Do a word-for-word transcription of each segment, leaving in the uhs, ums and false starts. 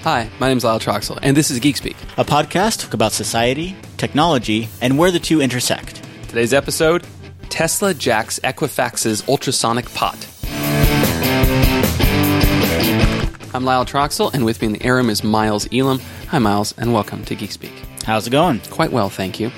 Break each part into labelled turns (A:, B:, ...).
A: Hi, my name's Lyle Troxel, and this is Geek Speak,
B: a podcast about society, technology, and where the two intersect.
A: Today's episode, Tesla jacks Equifax's ultrasonic pot. I'm Lyle Troxel, and with me in the air room is Miles Elam. Hi, Miles, and welcome to Geek Speak.
B: How's it going?
A: Quite well, thank you.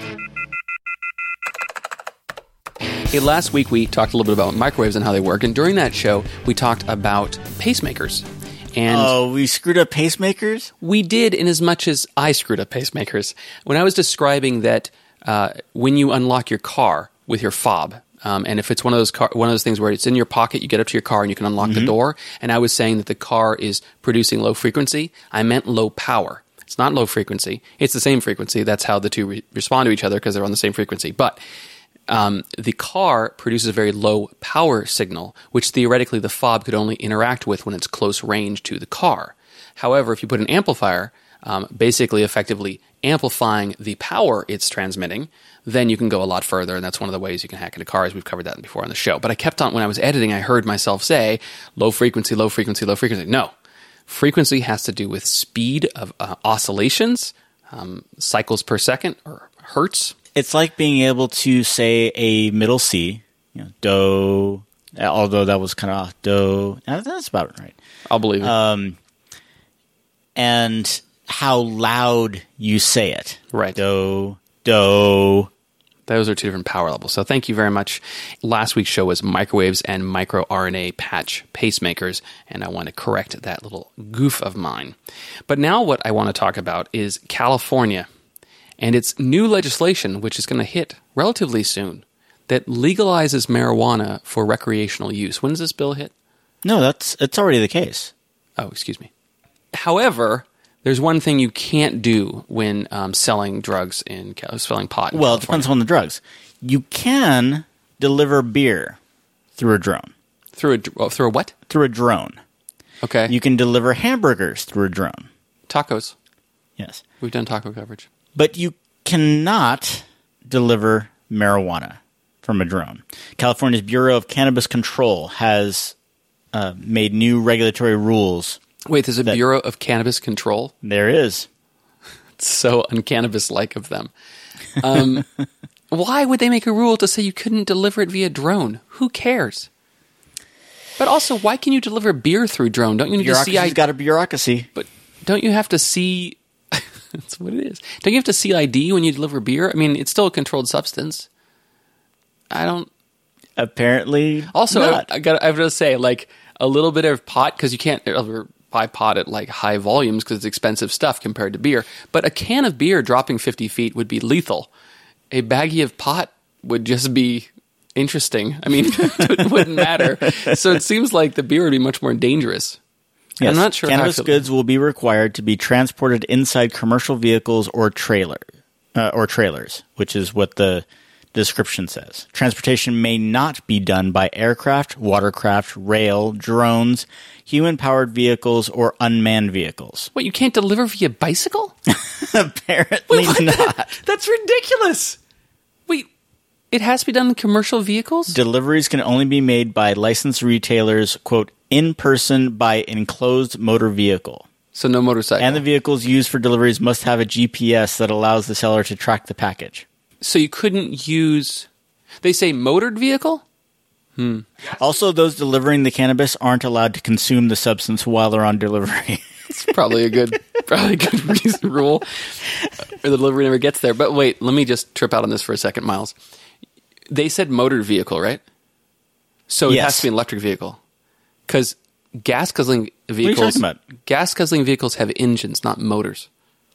A: Hey, last week we talked a little bit about microwaves and how they work, and during that show, we talked about pacemakers. And
B: oh, we screwed up pacemakers?
A: We did, in as much as I screwed up pacemakers. When I was describing that uh, when you unlock your car with your fob, um, and if it's one of those car, one of those things where it's in your pocket, you get up to your car and you can unlock mm-hmm. the door, and I was saying that the car is producing low frequency, I meant low power. It's not low frequency. It's the same frequency. That's how the two re- respond to each other because they're on the same frequency. But Um, the car produces a very low power signal, which theoretically the fob could only interact with when it's close range to the car. However, if you put an amplifier, um, basically effectively amplifying the power it's transmitting, then you can go a lot further, and that's one of the ways you can hack into cars. We've covered that before on the show. But I kept on, when I was editing, I heard myself say, low frequency, low frequency, low frequency. No. Frequency has to do with speed of uh, oscillations, um, cycles per second, or hertz.
B: It's like being able to say a middle C, you know, do, although that was kind of off, do. That's about right.
A: I'll believe it.
B: Um, and how loud you say it.
A: Right.
B: Do, do.
A: Those are two different power levels. So thank you very much. Last week's show was microwaves and microRNA patch pacemakers, and I want to correct that little goof of mine. But now what I want to talk about is California. And it's new legislation, which is going to hit relatively soon, that legalizes marijuana for recreational use. When does this bill hit?
B: No, that's it's already the case.
A: Oh, excuse me. However, there's one thing you can't do when um, selling drugs in selling pot. In
B: well,
A: California.
B: It depends on the drugs. You can deliver beer through a drone.
A: Through a oh, through a what?
B: Through a drone.
A: Okay.
B: You can deliver hamburgers through a drone.
A: Tacos.
B: Yes.
A: We've done taco coverage.
B: But you cannot deliver marijuana from a drone. California's Bureau of Cannabis Control has uh, made new regulatory rules.
A: Wait, there's a Bureau of Cannabis Control?
B: There is.
A: It's so uncannabis-like of them. Um, why would they make a rule to say you couldn't deliver it via drone? Who cares? But also, why can you deliver beer through drone? Don't you need to see?
B: Bureaucracy's got a bureaucracy.
A: But don't you have to see? That's what it is. Don't you have to see I D when you deliver beer? I mean, it's still a controlled substance. I don't.
B: Apparently,
A: also,
B: not.
A: I, I got. I have to say, like a little bit of pot because you can't ever buy pot at like high volumes because it's expensive stuff compared to beer. But a can of beer dropping fifty feet would be lethal. A baggie of pot would just be interesting. I mean, it wouldn't matter. So it seems like the beer would be much more dangerous.
B: Yes,
A: I'm not sure.
B: Cannabis goods will be required to be transported inside commercial vehicles or trailer uh, or trailers, which is what the description says. Transportation may not be done by aircraft, watercraft, rail, drones, human-powered vehicles, or unmanned vehicles.
A: What, you can't deliver via bicycle?
B: Apparently
A: Wait,
B: not.
A: That? That's ridiculous. Wait, it has to be done in commercial vehicles?
B: Deliveries can only be made by licensed retailers, quote, in person by enclosed motor vehicle.
A: So no motorcycle.
B: And the vehicles used for deliveries must have a G P S that allows the seller to track the package.
A: So you couldn't use... They say motored vehicle? Hmm.
B: Also, those delivering the cannabis aren't allowed to consume the substance while they're on delivery.
A: It's probably a good, probably a good reason rule. Or the delivery never gets there. But wait, let me just trip out on this for a second, Miles. They said motored vehicle, right? So it
B: yes.
A: has to be an electric vehicle. Because gas guzzling vehicles,
B: what are you talking about?
A: Gas guzzling vehicles have engines, not motors.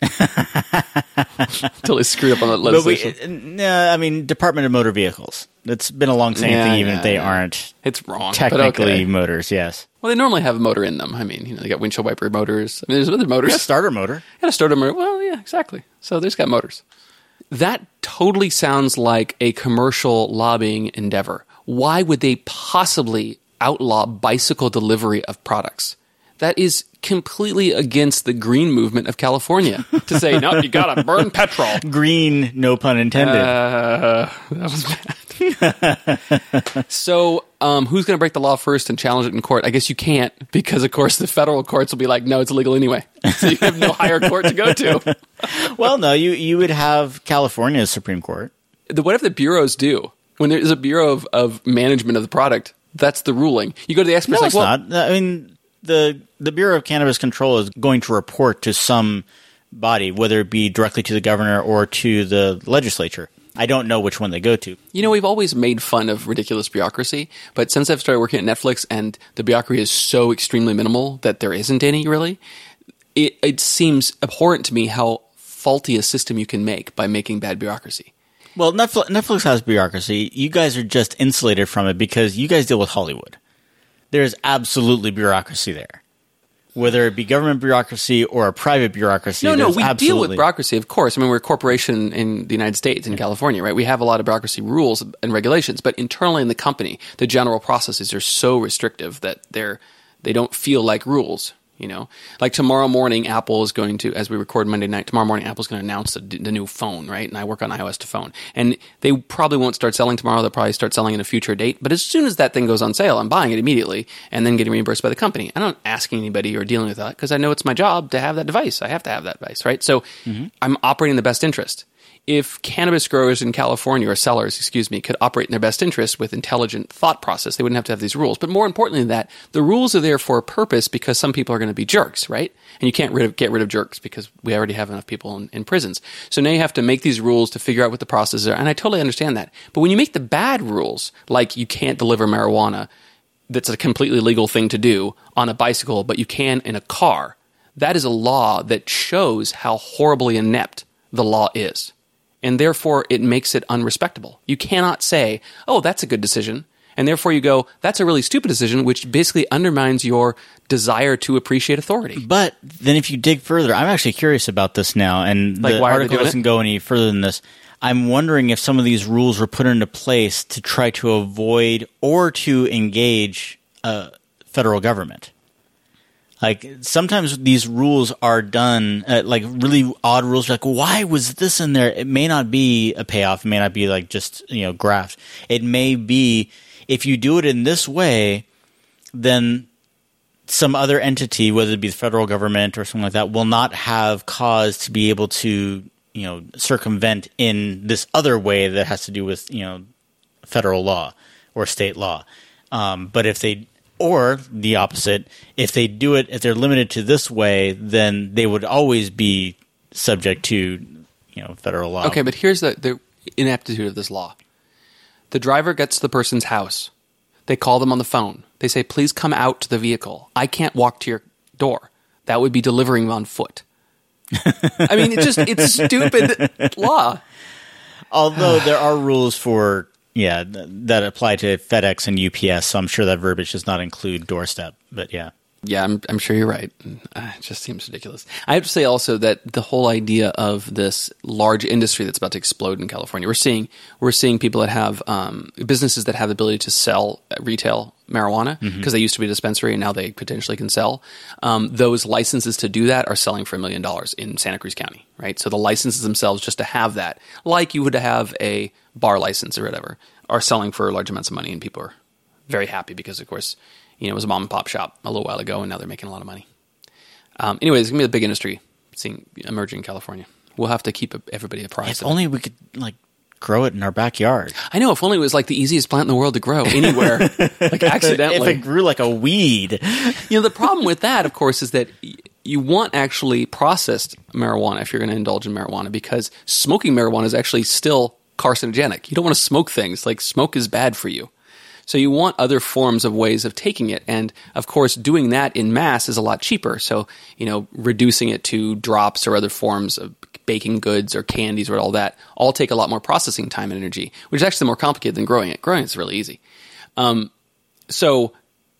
A: Until they screwed up on that legislation.
B: But we, uh, I mean, Department of Motor Vehicles. It's been a long saying
A: yeah,
B: thing, even
A: yeah,
B: if they
A: yeah.
B: aren't.
A: It's wrong.
B: Technically,
A: okay.
B: motors. Yes.
A: Well, they normally have a motor in them. I mean, you know, they got windshield wiper motors. I mean, there's other motors.
B: Yeah, starter motor.
A: Yeah, a starter motor. Well, yeah, exactly. So there's got motors. That totally sounds like a commercial lobbying endeavor. Why would they possibly outlaw bicycle delivery of products? That is completely against the green movement of California to say, no, you gotta burn petrol.
B: Green, no pun intended.
A: Uh, that was bad. So um, who's going to break the law first and challenge it in court? I guess you can't, because, of course, the federal courts will be like, no, it's illegal anyway. So you have no higher court to go to.
B: Well, no, you, you would have California's Supreme Court.
A: The, what if the bureaus do? When there is a bureau of, of management of the product, that's the ruling. You go to the experts
B: No,
A: like,
B: it's
A: well,
B: not. I mean, the the Bureau of Cannabis Control is going to report to some body, whether it be directly to the governor or to the legislature. I don't know which one they go to.
A: you know, we've always made fun of ridiculous bureaucracy, but since I've started working at Netflix and the bureaucracy is so extremely minimal that there isn't any really, it, it seems abhorrent to me how faulty a system you can make by making bad bureaucracy.
B: Well, Netflix, Netflix has bureaucracy. You guys are just insulated from it because you guys deal with Hollywood. There's absolutely bureaucracy there. Whether it be government bureaucracy or a private bureaucracy.
A: No, no, we
B: absolutely...
A: deal with bureaucracy, of course. I mean, we're a corporation in the United States, in California, right? We have a lot of bureaucracy rules and regulations, but internally in the company, the general processes are so restrictive that they're they don't feel like rules. You know, like tomorrow morning, Apple is going to, as we record Monday night, tomorrow morning, Apple's going to announce the, the new phone, right? And I work on iOS to phone. And they probably won't start selling tomorrow. They'll probably start selling in a future date. But as soon as that thing goes on sale, I'm buying it immediately and then getting reimbursed by the company. I'm not asking anybody or dealing with that because I know it's my job to have that device. I have to have that device, right? So mm-hmm. I'm operating in the best interest. If cannabis growers in California, or sellers, excuse me, could operate in their best interest with intelligent thought process, they wouldn't have to have these rules. But more importantly than that, the rules are there for a purpose because some people are going to be jerks, right? And you can't rid of, get rid of jerks because we already have enough people in, in prisons. So now you have to make these rules to figure out what the processes are. And I totally understand that. But when you make the bad rules, like you can't deliver marijuana, that's a completely legal thing to do on a bicycle, but you can in a car, that is a law that shows how horribly inept the law is. And therefore, it makes it unrespectable. You cannot say, oh, that's a good decision. And therefore you go, that's a really stupid decision, which basically undermines your desire to appreciate authority.
B: But then if you dig further, I'm actually curious about this now. And
A: like,
B: the
A: why
B: article doesn't go any further than this. I'm wondering if some of these rules were put into place to try to avoid or to engage uh, federal government. Like, sometimes these rules are done, uh, like, really odd rules. Like, why was this in there? It may not be a payoff. It may not be, like, just, you know, graft. It may be, if you do it in this way, then some other entity, whether it be the federal government or something like that, will not have cause to be able to, you know, circumvent in this other way that has to do with, you know, federal law or state law. Um, but if they... Or the opposite, if they do it, if they're limited to this way, then they would always be subject to, you know, federal law.
A: Okay, but here's the, the ineptitude of this law. The driver gets to the person's house. They call them on the phone. They say, please come out to the vehicle. I can't walk to your door. That would be delivering on foot. I mean, it's just, it's stupid law.
B: Although there are rules for... Yeah, th- that apply to FedEx and U P S, so I'm sure that verbiage does not include doorstep, but yeah.
A: Yeah, I'm, I'm sure you're right. Uh, it just seems ridiculous. I have to say also that the whole idea of this large industry that's about to explode in California, we're seeing we're seeing people that have um, businesses that have the ability to sell retail marijuana because mm-hmm. they used to be a dispensary and now they potentially can sell. Um, those licenses to do that are selling for a million dollars in Santa Cruz County, right? So the licenses themselves just to have that, like you would have a bar license or whatever, are selling for large amounts of money, and people are very happy because, of course, you know, it was a mom and pop shop a little while ago, and now they're making a lot of money. Um, anyway, it's going to be a big industry seeing emerging in California. We'll have to keep everybody apprised.
B: If only we could, like, grow it in our backyard.
A: I know. If only it was, like, the easiest plant in the world to grow anywhere, like, accidentally.
B: If it grew like a weed.
A: You know, the problem with that, of course, is that you want actually processed marijuana if you're going to indulge in marijuana, because smoking marijuana is actually still carcinogenic. You don't want to smoke things. Like, smoke is bad for you. So you want other forms of ways of taking it. And, of course, doing that in mass is a lot cheaper. So, you know, reducing it to drops or other forms of baking goods or candies or all that all take a lot more processing time and energy, which is actually more complicated than growing it. Growing it's really easy. Um, so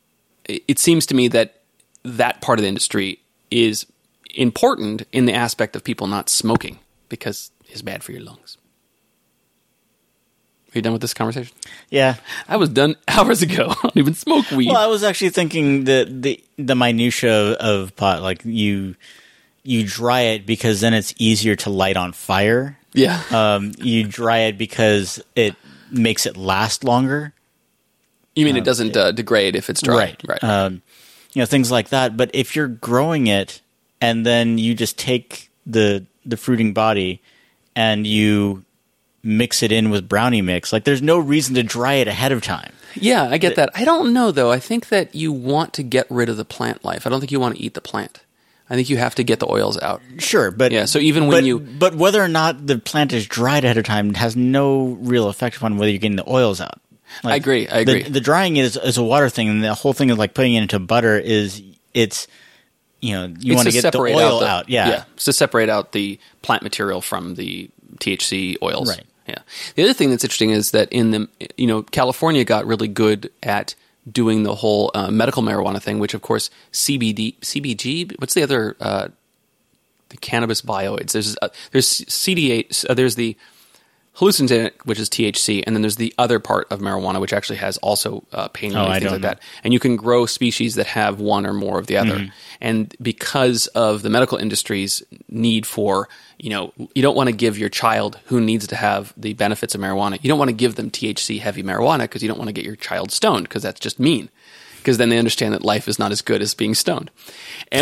A: it seems to me that that part of the industry is important in the aspect of people not smoking because it's bad for your lungs. Are you done with this conversation?
B: Yeah.
A: I was done hours ago. I don't even smoke weed.
B: Well, I was actually thinking the the, the minutia of pot, like you you dry it because then it's easier to light on fire.
A: Yeah.
B: Um, you dry it because it makes it last longer.
A: You mean uh, it doesn't uh, degrade if it's dry?
B: Right. Right. Um, you know, things like that. But if you're growing it and then you just take the the fruiting body and you mix it in with brownie mix, like there's no reason to dry it ahead of time.
A: Yeah, I get that. I don't know, though. I think that you want to get rid of the plant life. I don't think you want to eat the plant. I think you have to get the oils out.
B: Sure, but
A: yeah. So even when
B: but,
A: you,
B: but whether or not the plant is dried ahead of time has no real effect upon whether you're getting the oils out. Like,
A: I agree. I agree.
B: The, the drying it is, is a water thing, and the whole thing of like putting it into butter is it's you know you
A: it's
B: want to get the oil
A: out, the,
B: out. Yeah,
A: yeah. It's to separate out the plant material from the T H C oils.
B: Right.
A: Yeah. The other thing that's interesting is that in the you know California got really good at doing the whole uh, medical marijuana thing, which of course C B D, C B G. What's the other? Uh, the cannabis bioids. There's uh, there's C D eight. Uh, there's the hallucinogenic, which is T H C, and then there's the other part of marijuana, which actually has also uh, pain relief,
B: oh,
A: things like know. that. And you can grow species that have one or more of the other. Mm-hmm. And because of the medical industry's need for, you know, you don't want to give your child who needs to have the benefits of marijuana, you don't want to give them T H C heavy marijuana because you don't want to get your child stoned because that's just mean. Because then they understand that life is not as good as being stoned. And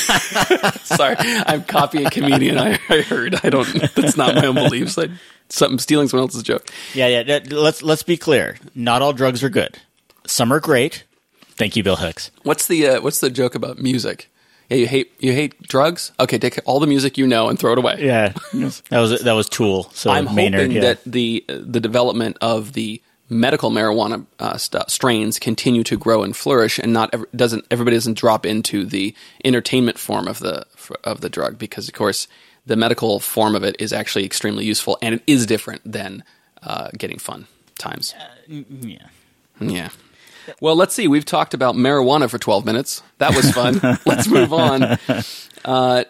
A: sorry, I'm copying a comedian. I, I heard. I don't. That's not my own beliefs. I, something stealing someone else's joke.
B: Yeah, yeah. Let's let's be clear. Not all drugs are good. Some are great. Thank you, Bill Hicks.
A: What's the uh, What's the joke about music? Yeah, you hate you hate drugs. Okay, take all the music you know and throw it away.
B: Yeah, that was that was Tool. So
A: I'm
B: Maynard,
A: hoping
B: yeah.
A: that the the development of the medical marijuana uh, st- strains continue to grow and flourish, and not ev- doesn't everybody doesn't drop into the entertainment form of the of the drug, because of course the medical form of it is actually extremely useful, and it is different than uh, getting fun times.
B: Uh, yeah,
A: yeah. Well, let's see. We've talked about marijuana for twelve minutes. That was fun. Let's move on. Uh,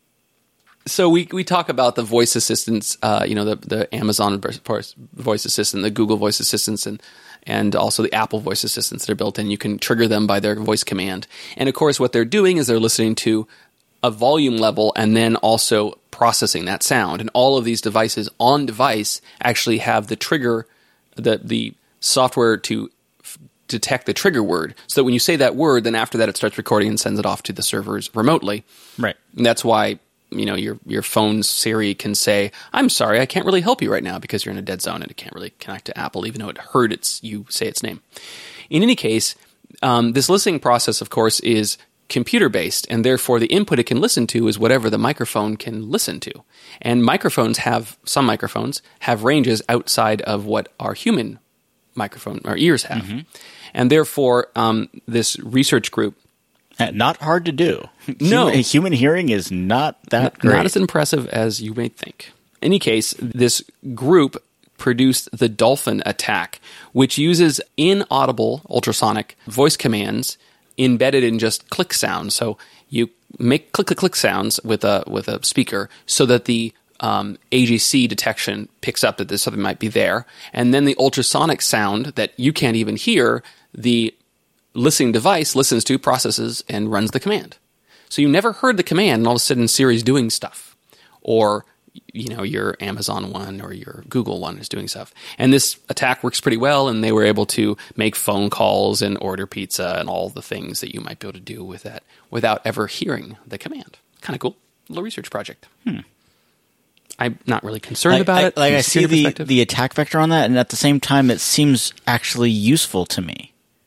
A: So we we talk about the voice assistants, uh, you know, the the Amazon voice assistant, the Google voice assistants, and and also the Apple voice assistants that are built in. You can trigger them by their voice command. And of course, what they're doing is they're listening to a volume level and then also processing that sound. And all of these devices on device actually have the trigger, the the software to f- detect the trigger word, so that when you say that word, then after that it starts recording and sends it off to the servers remotely.
B: Right.
A: And that's why, you know, your your phone's Siri can say, "I'm sorry, I can't really help you right now because you're in a dead zone," and it can't really connect to Apple, even though it heard its you say its name. In any case, um, this listening process, of course, is computer-based, and therefore the input it can listen to is whatever the microphone can listen to. And microphones have, some microphones have ranges outside of what our human microphone, our ears have. Mm-hmm. And therefore, um, this research group,
B: not hard to do.
A: No.
B: Human, human hearing is not that
A: not,
B: great.
A: Not as impressive as you may think. In any case, this group produced the Dolphin attack, which uses inaudible ultrasonic voice commands embedded in just click sounds. So you make click, click, click sounds with a with a speaker so that the um, A G C detection picks up that there's something might be there. And then the ultrasonic sound that you can't even hear, the listening device listens to, processes, and runs the command. So you never heard the command, and all of a sudden Siri's doing stuff. Or, you know, your Amazon one or your Google one is doing stuff. And this attack works pretty well, and they were able to make phone calls and order pizza and all the things that you might be able to do with that without ever hearing the command. Kind of cool. Little research project. Hmm. I'm not really concerned
B: like,
A: about
B: I,
A: it.
B: Like I see the, the attack vector on that, and at the same time it seems actually useful to me.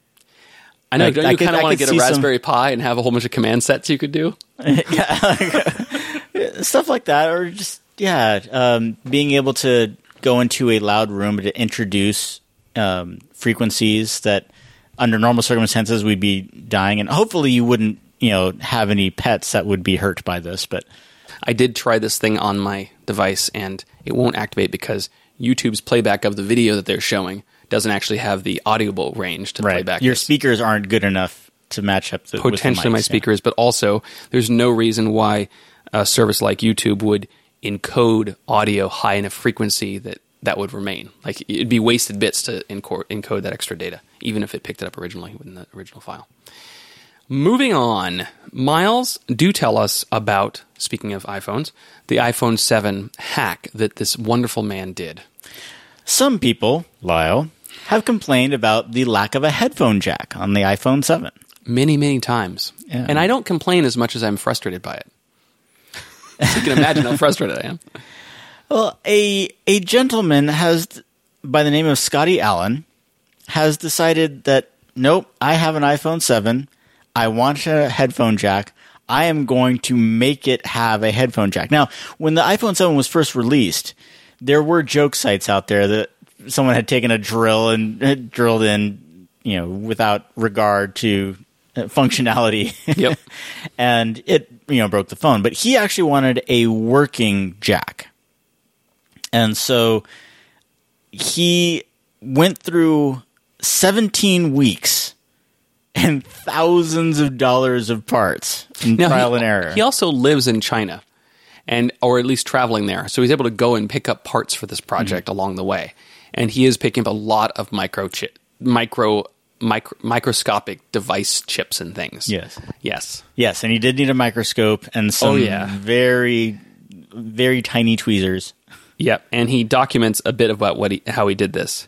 A: I know.
B: Like,
A: don't
B: I
A: you
B: could,
A: kind of want to get a Raspberry
B: some...
A: Pi and have a whole bunch of command sets you could do?
B: yeah, like, stuff like that, or just yeah, um, being able to go into a loud room to introduce um, frequencies that, under normal circumstances, we'd be dying, and hopefully you wouldn't, you know, have any pets that would be hurt by this. But
A: I did try this thing on my device, and it won't activate because YouTube's playback of the video that they're showing doesn't actually have the audible range to
B: right.
A: play back.
B: Your
A: this.
B: speakers aren't good enough to match up the,
A: potentially
B: with the mics,
A: my speakers, yeah. But also there's no reason why a service like YouTube would encode audio high enough frequency that that would remain. Like, it'd be wasted bits to encode, encode that extra data, even if it picked it up originally in the original file. Moving on, Miles, do tell us about, speaking of iPhones, the iPhone seven hack that this wonderful man did.
B: Some people, Lyle, have complained about the lack of a headphone jack on the iPhone seven.
A: Many, many times.
B: Yeah.
A: And I don't complain as much as I'm frustrated by it. So you can imagine how frustrated I am.
B: Well, a a gentleman has, by the name of Scotty Allen, has decided that, nope, I have an iPhone seven. I want a headphone jack. I am going to make it have a headphone jack. Now, when the iPhone seven was first released, there were joke sites out there that someone had taken a drill and had drilled in, you know, without regard to functionality.
A: Yep.
B: And it, you know, broke the phone. But he actually wanted a working jack. And so he went through seventeen weeks and thousands of dollars of parts in
A: Now,
B: trial
A: he,
B: and error.
A: He also lives in China, and or at least traveling there. So he's able to go and pick up parts for this project mm-hmm. along the way. And he is picking up a lot of micro chip, micro, micro microscopic device chips and things.
B: Yes.
A: Yes.
B: Yes, and he did need a microscope and some
A: oh, yeah.
B: very, very tiny tweezers.
A: Yep, and he documents a bit about what he, how he did this.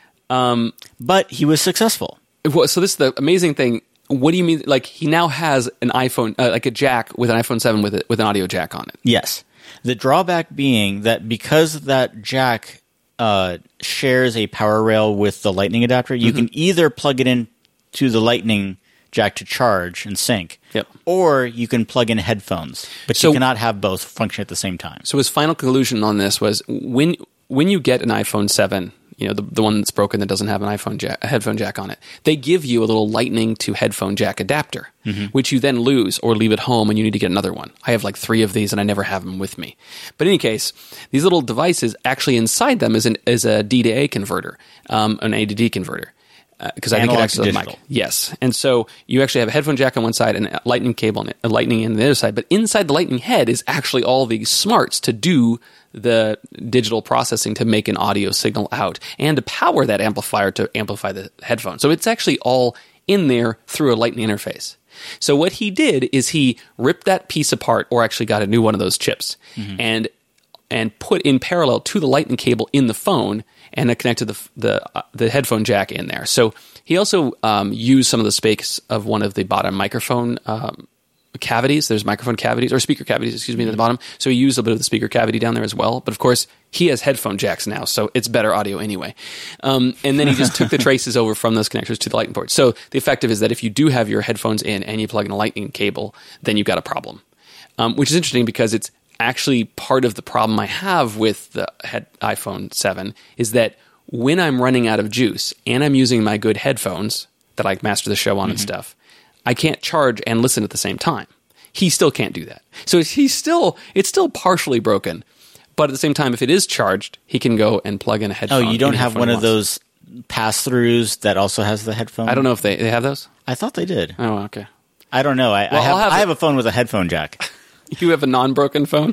A: Um,
B: but he was successful.
A: Well, so this is the amazing thing. What do you mean? Like, he now has an iPhone, uh, like a jack with an iPhone seven with it, with an audio jack on it.
B: Yes. The drawback being that because that jack uh, shares a power rail with the Lightning adapter, you mm-hmm. can either plug it in to the Lightning jack to charge and sync,
A: yep.
B: or you can plug in headphones, but so, you cannot have both function at the same time.
A: So his final conclusion on this was when when you get an iPhone seven, you know, the, the one that's broken that doesn't have an iPhone jack, a headphone jack on it, they give you a little Lightning to headphone jack adapter, mm-hmm. which you then lose or leave at home and you need to get another one. I have like three of these and I never have them with me. But in any case, these little devices, actually inside them is, an, is a D to A converter, um, an A to D converter. Because uh, I think it actually mic. Yes. And so you actually have a headphone jack on one side and a lightning cable and a lightning on the other side. But inside the lightning head is actually all the smarts to do the digital processing to make an audio signal out and to power that amplifier to amplify the headphone. So it's actually all in there through a lightning interface. So what he did is he ripped that piece apart, or actually got a new one of those chips, mm-hmm. and and put in parallel to the lightning cable in the phone, and connected the the uh, the headphone jack in there. So he also um, used some of the space of one of the bottom microphone um, cavities. There's microphone cavities, or speaker cavities, excuse me, at the bottom. So he used a bit of the speaker cavity down there as well. But of course, he has headphone jacks now, so it's better audio anyway. Um, and then he just took the traces over from those connectors to the lightning port. So the effective is that if you do have your headphones in and you plug in a lightning cable, then you've got a problem, um, which is interesting because it's actually part of the problem I have with the head iPhone seven is that when I'm running out of juice and I'm using my good headphones that I master the show on mm-hmm. and stuff, I can't charge and listen at the same time. He still can't do that. So he's still, it's still partially broken. But at the same time, if it is charged, he can go and plug in a headphone.
B: Oh, you don't have one of those pass-throughs that also has the headphone?
A: I don't know if they, they have those.
B: I thought they did.
A: Oh, okay.
B: I don't know. I,
A: well,
B: I, have,
A: have
B: I have a phone with a headphone jack.
A: You have a non-broken phone?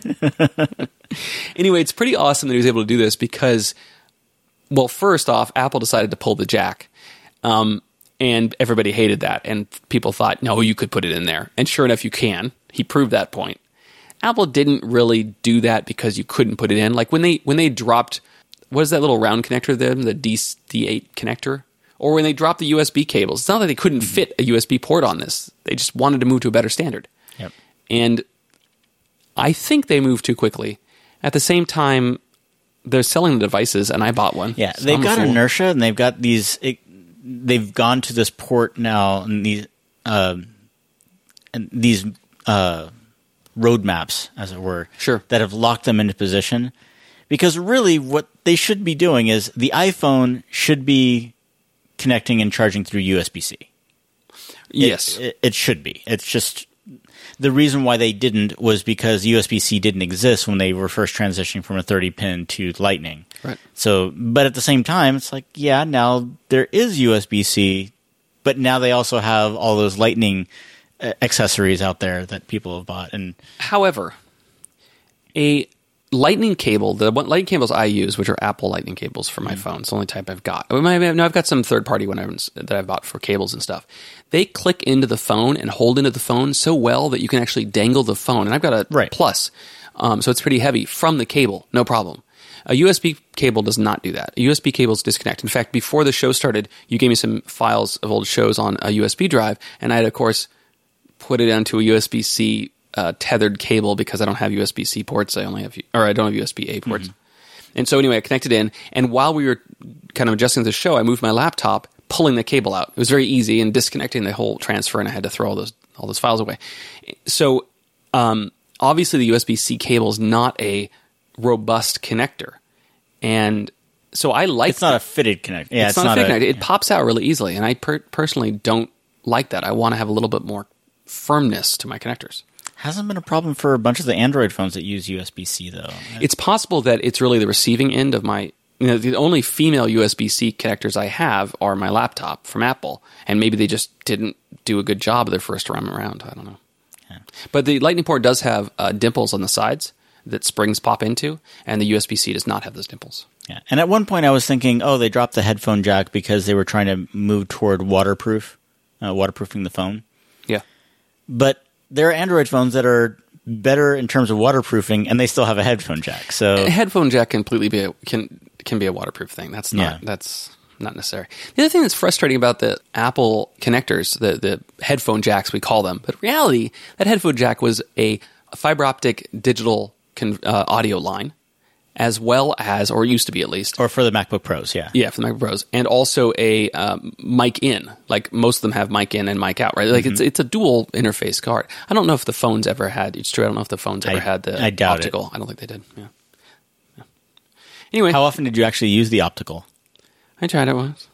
A: Anyway, it's pretty awesome that he was able to do this because, well, first off, Apple decided to pull the jack. Um, and everybody hated that. And people thought, no, you could put it in there. And sure enough, you can. He proved that point. Apple didn't really do that because you couldn't put it in. Like when they when they dropped, what is that little round connector then? The D eight connector? Or when they dropped the U S B cables. It's not that they couldn't mm-hmm. fit a U S B port on this. They just wanted to move to a better standard.
B: Yep.
A: And I think they moved too quickly. At the same time, they're selling the devices, and I bought one.
B: Yeah,
A: so
B: they've got inertia, and they've got these. It, they've gone to this port now, and these, uh, and these uh, roadmaps, as it were,
A: sure,
B: that have locked them into position. Because really, what they should be doing is the iPhone should be connecting and charging through U S B C.
A: Yes,
B: it, it, it should be. It's just. The reason why they didn't was because U S B C didn't exist when they were first transitioning from a thirty pin to Lightning.
A: Right.
B: So, but at the same time, it's like, yeah, now there is U S B C, but now they also have all those Lightning uh, accessories out there that people have bought. And
A: however, a Lightning cable, the one, Lightning cables I use, which are Apple Lightning cables for my mm. phone, it's the only type I've got. No, I've got some third-party ones that I've bought for cables and stuff. They click into the phone and hold into the phone so well that you can actually dangle the phone. And I've got a
B: right.
A: Plus, um, so it's pretty heavy from the cable, no problem. A U S B cable does not do that. A U S B cables disconnect. In fact, before the show started, you gave me some files of old shows on a U S B drive, and I had, of course, put it onto a U S B-C uh, tethered cable because I don't have U S B-C ports. I only have, or I don't have U S B-A ports. Mm-hmm. And so anyway, I connected in, and while we were kind of adjusting the show, I moved my laptop, pulling the cable out. It was very easy and disconnecting the whole transfer, and I had to throw all those all those files away. So um, obviously, the U S B-C cable is not a robust connector, and so I like
B: it's not a fitted connector. Yeah,
A: it's, it's not, not a fitted connector. It yeah. pops out really easily, and I per- personally don't like that. I want to have a little bit more firmness to my connectors.
B: Hasn't been a problem for a bunch of the Android phones that use U S B-C, though.
A: It's possible that it's really the receiving end of my... You know, the only female U S B-C connectors I have are my laptop from Apple, and maybe they just didn't do a good job of their first run around. I don't know. Yeah. But the Lightning port does have uh, dimples on the sides that springs pop into, and the U S B-C does not have those dimples.
B: Yeah. And at one point I was thinking, oh, they dropped the headphone jack because they were trying to move toward waterproof, uh, waterproofing the phone.
A: Yeah.
B: But there are Android phones that are better in terms of waterproofing, and they still have a headphone jack. So
A: a headphone jack completely be a, can can be a waterproof thing. That's not yeah. that's not necessary. The other thing that's frustrating about the Apple connectors, the the headphone jacks we call them, but in reality, that headphone jack was a fiber optic digital con, uh, audio line, as well as, or used to be at least,
B: or for the MacBook Pros, yeah,
A: yeah, for the MacBook Pros, and also a um, mic in. Like most of them have mic in and mic out, right? Like mm-hmm. it's it's a dual interface card. I don't know if the phones ever had. It's true. I don't know if the phones ever
B: I,
A: had the
B: I doubt
A: optical.
B: It.
A: I don't think they did. Yeah. yeah. Anyway,
B: how often did you actually use the optical?
A: I tried it once.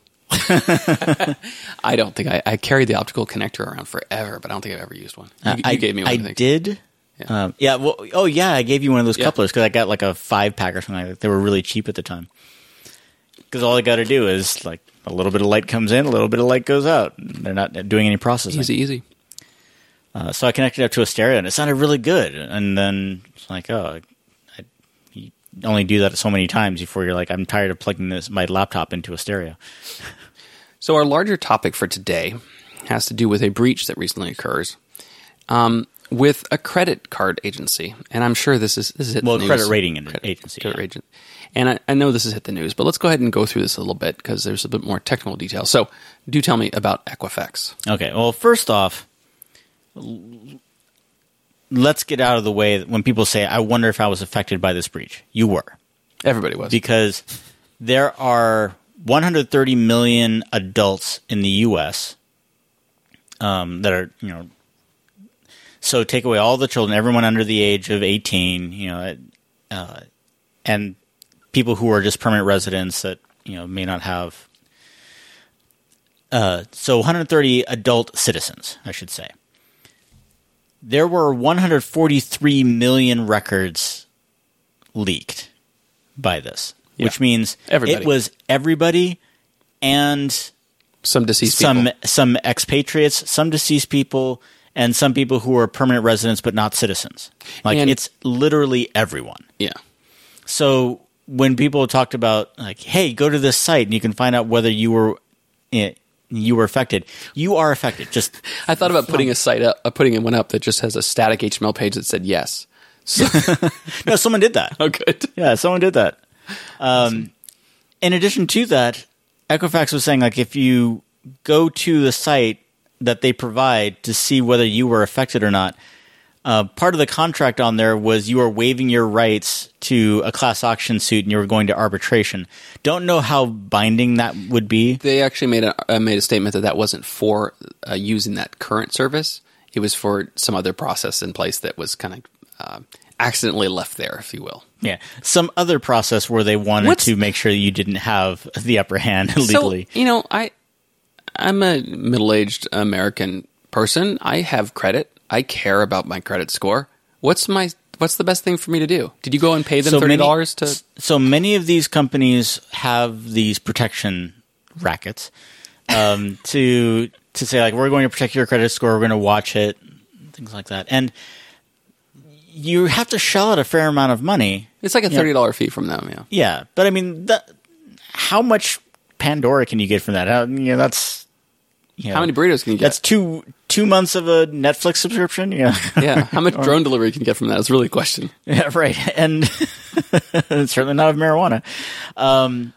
A: I don't think I, I carried the optical connector around forever, but I don't think I've ever used one. You,
B: uh,
A: you
B: I,
A: gave me one.
B: I,
A: I think.
B: did. Yeah. Um, yeah. Well. Oh, yeah. I gave you one of those
A: yeah.
B: couplers because I got like a five pack or something like that. They were really cheap at the time. Because all I got to do is like a little bit of light comes in, a little bit of light goes out. They're not doing any processing.
A: Easy, easy.
B: Uh, so I connected it up to a stereo, and it sounded really good. And then it's like, oh, I, you only do that so many times before you're like, I'm tired of plugging this my laptop into a stereo.
A: So our larger topic for today has to do with a breach that recently occurs um, with a credit card agency, and I'm sure this is this is hit
B: well,
A: the news.
B: credit rating
A: credit,
B: agency,
A: credit
B: yeah.
A: agent. And I, I know this has hit the news, but let's go ahead and go through this a little bit because there's a bit more technical detail. So, do tell me about Equifax.
B: Okay. Well, first off, let's get out of the way when people say, "I wonder if I was affected by this breach." You were.
A: Everybody was,
B: because there are one hundred thirty million adults in the U S um, that are, you know, so take away all the children, everyone under the age of eighteen, you know, uh, and people who are just permanent residents that, you know, may not have. Uh, so one hundred thirty adult citizens, I should say. There were one hundred forty-three million records leaked by this. Yeah. Which means
A: everybody.
B: It was everybody and
A: some deceased
B: some,
A: people.
B: Some expatriates, some deceased people, and some people who are permanent residents but not citizens. Like, and it's literally everyone.
A: Yeah.
B: So when people talked about, like, hey, go to this site and you can find out whether you were you were affected. You are affected. Just
A: I thought about putting a site up, uh, putting one up that just has a static H T M L page that said yes. So
B: no, someone did that.
A: Oh, good.
B: Yeah, someone did that. Um, in addition to that, Equifax was saying, like, if you go to the site that they provide to see whether you were affected or not, uh, part of the contract on there was you are waiving your rights to a class action suit and you were going to arbitration. Don't know how binding that would be.
A: They actually made a uh, made a statement that that wasn't for uh, using that current service. It was for some other process in place that was kind of uh, accidentally left there, if you will.
B: Yeah, some other process where they wanted What's, to make sure that you didn't have the upper hand legally.
A: So, you know, I, I'm a middle-aged American person. I have credit. I care about my credit score. What's my What's the best thing for me to do? Did you go and pay them
B: so
A: thirty dollars
B: many,
A: to?
B: So many of these companies have these protection rackets um, to to say, like, we're going to protect your credit score. We're going to watch it, things like that, and you have to shell out a fair amount of money.
A: It's like a thirty dollars fee from them, yeah.
B: Yeah, but I mean, that, how much Pandora can you get from that? How, you know, that's you know,
A: how many burritos can you get?
B: That's two two months of a Netflix subscription. Yeah,
A: yeah. How much drone delivery can you get from that? Is really a question.
B: Yeah, right. And Certainly not of marijuana. Um,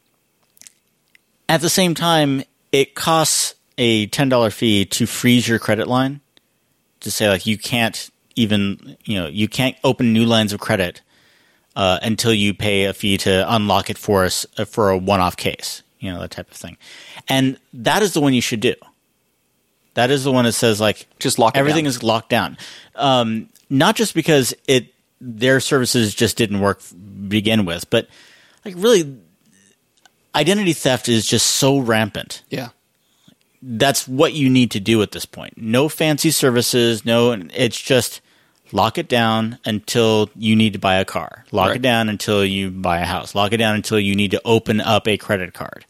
B: at the same time, it costs a ten dollars fee to freeze your credit line, to say like you can't even, you know, you can't open new lines of credit uh, until you pay a fee to unlock it for us for a one-off case, you know, that type of thing. And that is the one you should do. That is the one that says like
A: just lock it
B: everything
A: down.
B: is locked down. Um, not just because it their services just didn't work to begin with, but like really, identity theft is just so rampant.
A: Yeah.
B: That's what you need to do at this point. No fancy services. No, it's just lock it down until you need to buy a car. Lock
A: right.
B: it down until you buy a house. Lock it down until you need to open up a credit card.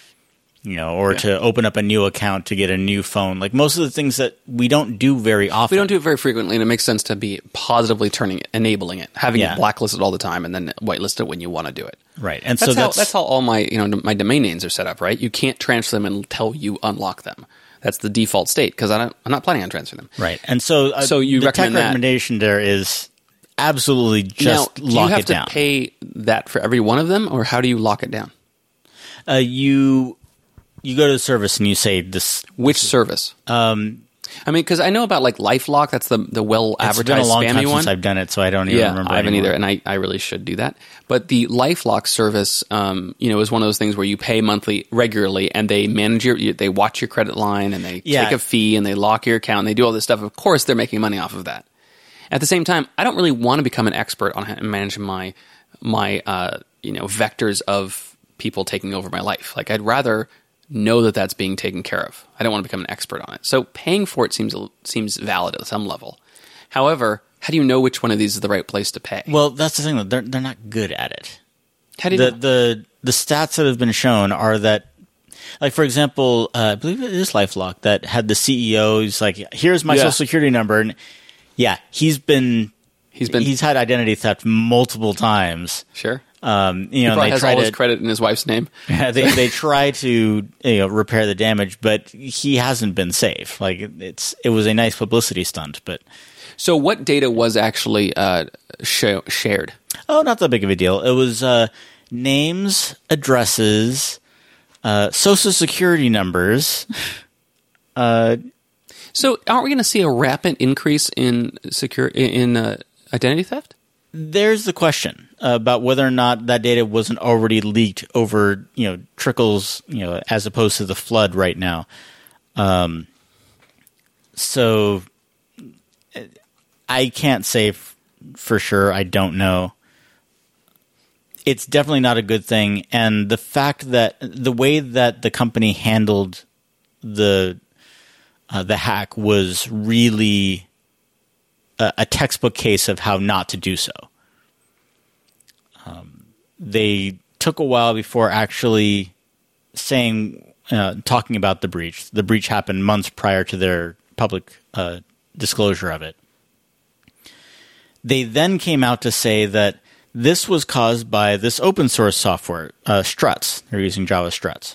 B: You know, or yeah. to open up a new account to get a new phone. Like most of the things that we don't do very often.
A: We don't do it very frequently, and it makes sense to be positively turning it, enabling it, having
B: yeah.
A: it blacklisted all the time, and then whitelist it when you want to do it.
B: Right, and
A: that's
B: so
A: how,
B: that's,
A: that's how all my you know my domain names are set up. Right, you can't transfer them until you unlock them. That's the default state because I'm not planning on transferring them.
B: Right, and so uh,
A: so you
B: the
A: recommend
B: tech
A: that.
B: recommendation there is absolutely just
A: now,
B: lock
A: do you have
B: it
A: to
B: down.
A: Pay that for every one of them, or how do you lock it down?
B: Uh, you. You go to the service and you say this.
A: Which service?
B: Um,
A: I mean, because I know about like LifeLock. That's the the well advertised
B: it's been a long
A: spammy
B: time
A: one.
B: Since I've done it, so I don't even
A: yeah,
B: remember.
A: I haven't
B: anymore.
A: either, and I, I really should do that. But the LifeLock service, um, you know, is one of those things where you pay monthly regularly, and they manage your, they watch your credit line, and they
B: yeah.
A: take a fee, and they lock your account, and they do all this stuff. Of course, they're making money off of that. At the same time, I don't really want to become an expert on managing my my uh, you know vectors of people taking over my life. Like I'd rather know that that's being taken care of. I don't want to become an expert on it. So paying for it seems seems valid at some level. However, how do you know which one of these is the right place to pay?
B: Well, that's the thing though. They're they're not good at it.
A: How do you
B: the
A: know?
B: the the stats that have been shown are that, like for example, uh, I believe it is LifeLock that had the C E O. He's like, "Here's my
A: Yeah.
B: social security number," and yeah, he's been
A: He's been
B: he's had identity theft multiple times.
A: Sure.
B: Um, you
A: He
B: know,
A: probably
B: they
A: has
B: try
A: all
B: to
A: his credit in his wife's name.
B: they they try to you know repair the damage, but he hasn't been safe. Like it's it was a nice publicity stunt, but
A: So what data was actually uh, show, shared?
B: oh, not that big of a deal. It was uh, names, addresses, uh, social security numbers. uh,
A: So aren't we going to see a rapid increase in secure in uh, identity theft?
B: There's the question about whether or not that data wasn't already leaked over, you know, trickles, you know, as opposed to the flood right now. Um, so I can't say f- for sure. I don't know. It's definitely not a good thing. And the fact that the way that the company handled the uh, the hack was really a textbook case of how not to do so. Um, they took a while before actually saying, uh, talking about the breach. The breach happened months prior to their public uh, disclosure of it. They then came out to say that this was caused by this open source software, uh, Struts. They're using Java Struts.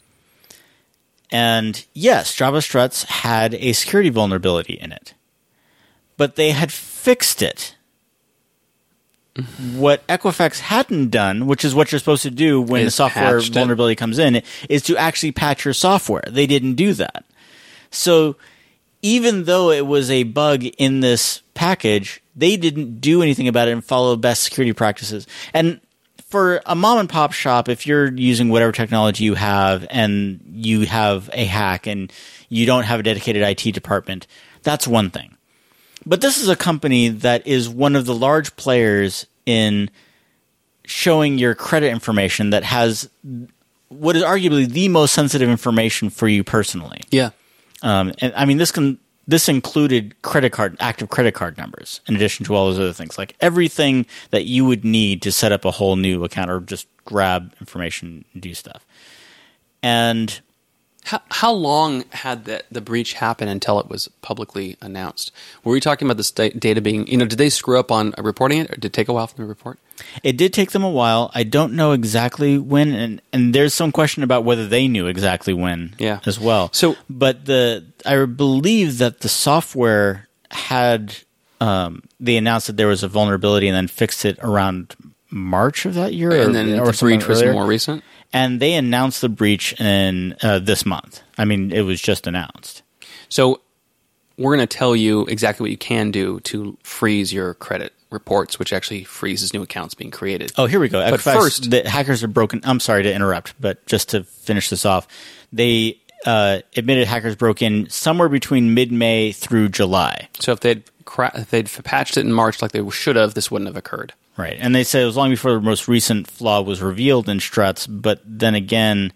B: And yes, Java Struts had a security vulnerability in it. But they had fixed it. Mm-hmm. What Equifax hadn't done, which is what you're supposed to do when
A: Is
B: the software
A: patched it.
B: vulnerability comes in, is to actually patch your software. They didn't do that. So even though it was a bug in this package, they didn't do anything about it and follow best security practices. And for a mom and pop shop, if you're using whatever technology you have and you have a hack and you don't have a dedicated I T department, that's one thing. But this is a company that is one of the large players in showing your credit information that has what is arguably the most sensitive information for you personally.
A: Yeah.
B: Um, and I mean, this can this included credit card, active credit card numbers, in addition to all those other things, like everything that you would need to set up a whole new account or just grab information and do stuff. And
A: How, how long had the, the breach happen until it was publicly announced? Were we talking about the state data being, you know, did they screw up on reporting it, or did it take a while for them to report?
B: it did take them a while. I don't know exactly when, and, and there's some question about whether they knew exactly when
A: Yeah.
B: as well.
A: So-
B: but the I believe that the software had um, they announced that there was a vulnerability and then fixed it around March of that year,
A: and
B: or,
A: then
B: or
A: the breach was
B: earlier.
A: more recent.
B: And they announced the breach in uh, this month. I mean, it was just announced.
A: So we're going to tell you exactly what you can do to freeze your credit reports, which actually freezes new accounts being created.
B: Oh, here we go.
A: But
B: Equifax,
A: first,
B: the hackers have broken. I'm sorry to interrupt, but just to finish this off, they uh, admitted hackers broke in somewhere between mid-May through July.
A: So if they'd cra- if they'd patched it in March like they should have, this wouldn't have occurred.
B: Right, and they said it was long before the most recent flaw was revealed in Struts, but then again,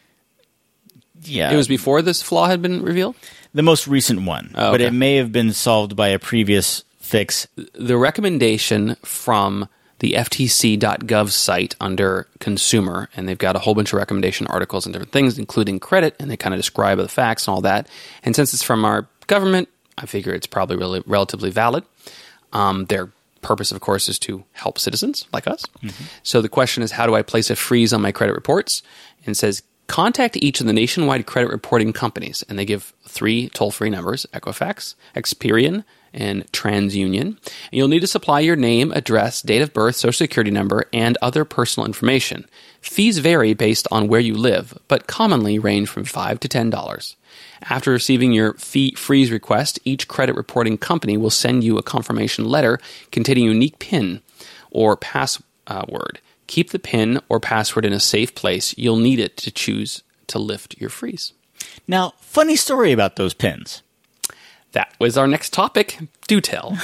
B: yeah.
A: It was before this flaw had been revealed?
B: The most recent one,
A: Oh,
B: but
A: okay.
B: it may have been solved by a previous fix.
A: The recommendation from the F T C dot gov site under consumer, and they've got a whole bunch of recommendation articles and different things, including credit, and they kind of describe the facts and all that. And since it's from our government, I figure it's probably really relatively valid. Um, their purpose, of course, is to help citizens like us. Mm-hmm. So the question is, how do I place a freeze on my credit reports? And it says, contact each of the nationwide credit reporting companies, and they give three toll-free numbers, Equifax, Experian, and TransUnion. And you'll need to supply your name, address, date of birth, social security number, and other personal information. Fees vary based on where you live, but commonly range from five dollars to ten dollars. After receiving your fee freeze request, each credit reporting company will send you a confirmation letter containing a unique PIN or password. Keep the PIN or password in a safe place. You'll need it to choose to lift your freeze.
B: Now, funny story about those pins.
A: That was our next topic. Do tell.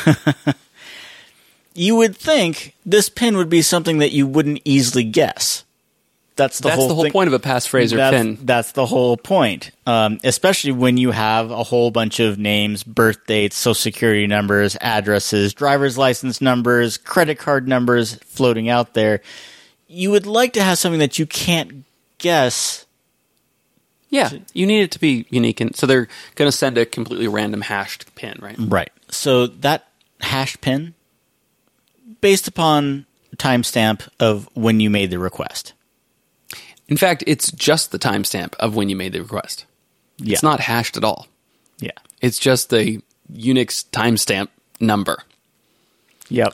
B: You would think this pin would be something that you wouldn't easily guess. That's the
A: That's
B: whole
A: the whole
B: thing.
A: point of a passphrase or
B: that's,
A: PIN.
B: That's the whole point. Um, especially when you have a whole bunch of names, birth dates, social security numbers, addresses, driver's license numbers, credit card numbers floating out there. You would like to have something that you can't guess.
A: Yeah, you need it to be unique. And so they're going to send a completely random hashed PIN, right?
B: Right. So that hashed PIN, based upon timestamp of when you made the request.
A: In fact, it's just the timestamp of when you made the request.
B: Yeah.
A: It's not hashed at all.
B: Yeah.
A: It's just the Unix timestamp number.
B: Yep.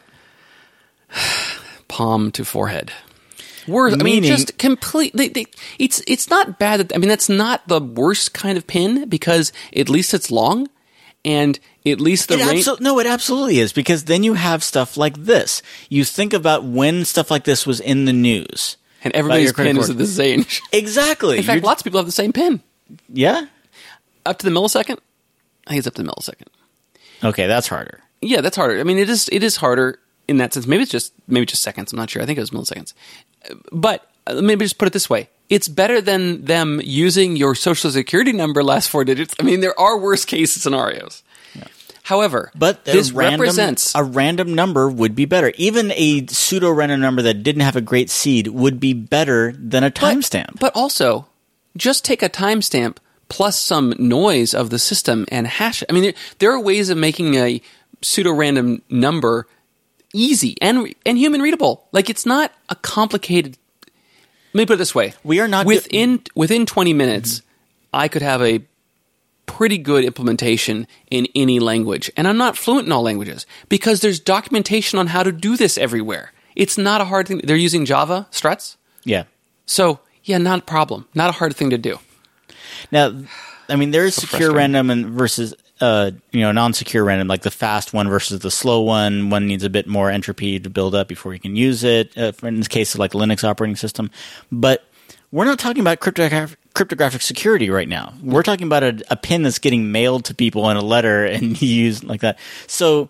A: Palm to forehead. Worse, I mean,
B: Meaning-
A: just completely. They, it's it's not bad. That, I mean, that's not the worst kind of pin because at least it's long, and at least the
B: It
A: range.
B: abso- no, it absolutely is, because then you have stuff like this. You think about when stuff like this was in the news.
A: And everybody's
B: your credit
A: pin is
B: card.
A: the same.
B: Exactly.
A: In fact,
B: You're-
A: lots of people have the same pin.
B: yeah?
A: Up to the millisecond? I think it's up to the millisecond.
B: Okay, that's harder.
A: Yeah, that's harder. I mean, it is it is harder in that sense. Maybe it's just maybe just seconds. I'm not sure. I think it was milliseconds. But uh, maybe just put it this way. It's better than them using your social security number last four digits. I mean, there are worst case scenarios. However,
B: But a
A: this
B: random,
A: represents
B: a random number would be better. Even a pseudo random number that didn't have a great seed would be better than a timestamp.
A: But also, just take a timestamp plus some noise of the system and hash it. I mean, there, there are ways of making a pseudo-random number easy and and human readable. Like, it's not a complicated. Let me put it this way:
B: We are not
A: within within twenty minutes. Mm-hmm. I could have a pretty good implementation in any language, and I'm not fluent in all languages because there's documentation on how to do this everywhere. It's not a hard thing. They're using Java struts,
B: Yeah.
A: so yeah, not a problem. Not a hard thing to do.
B: Now, I mean, there is
A: So
B: secure
A: frustrating.
B: random and versus, uh, you know, non-secure random, like the fast one versus the slow one. One needs a bit more entropy to build up before you can use it, uh, in this case of like Linux operating system. But we're not talking about cryptographic, cryptographic security right now. We're talking about a, a pin that's getting mailed to people in a letter and used like that. So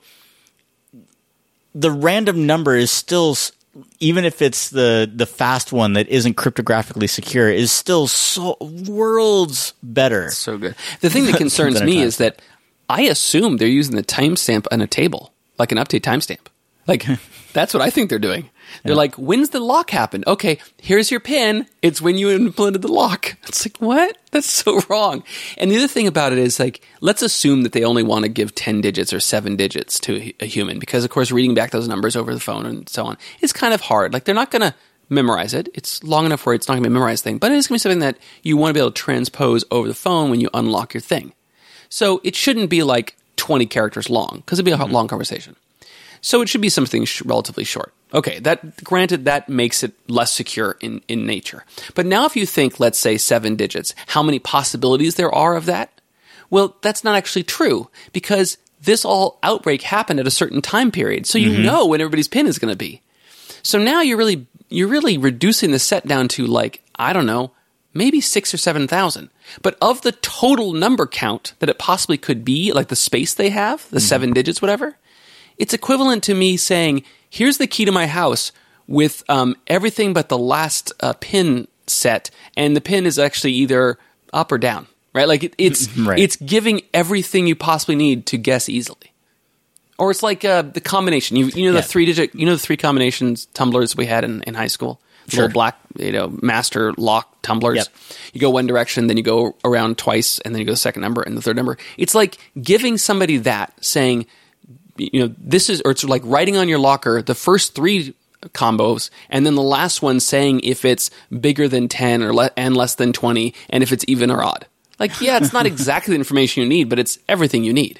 B: the random number is still, s- even if it's the, the fast one that isn't cryptographically secure, is still so worlds better.
A: So good. The thing that concerns
B: Than a
A: me
B: timestamp.
A: is that I assume they're using the timestamp on a table, like an update timestamp. Like, that's what I think they're doing. They're
B: Yeah.
A: like, when's the lock happen? Okay, here's your pin. It's when you implemented the lock. It's like, what? That's so wrong. And the other thing about it is, like, let's assume that they only want to give ten digits or seven digits to a, a human because, of course, reading back those numbers over the phone and so on is kind of hard. Like, they're not going to memorize it. It's long enough where it's not going to be a memorized thing, but it is going to be something that you want to be able to transpose over the phone when you unlock your thing. So it shouldn't be like twenty characters long because it'd be a long conversation. So it should be something sh- relatively short. Okay, that granted, that makes it less secure in, in nature. But now if you think, let's say, seven digits, how many possibilities there are of that? Well, that's not actually true, because this all outbreak happened at a certain time period, so you mm-hmm. know when everybody's PIN is going to be. So now you're really you're really reducing the set down to, like, I don't know, maybe six or seven thousand. But of the total number count that it possibly could be, like the space they have, the mm-hmm. seven digits, whatever, it's equivalent to me saying, here's the key to my house with um, everything but the last uh, PIN set, and the PIN is actually either up or down, right? Like it, it's right. it's giving everything you possibly need to guess easily. Or it's like uh, the combination. You, you know the yeah. three digit. You know the three combinations tumblers we had in, in high school. The
B: sure.
A: little black, you know, master lock tumblers.
B: Yep.
A: You go one direction, then you go around twice, and then you go the second number and the third number. It's like giving somebody that, saying, you know, this is, or it's like writing on your locker the first three combos, and then the last one saying if it's bigger than ten or le- and less than twenty, and if it's even or odd. Like, yeah, it's not exactly the information you need, but it's everything you need.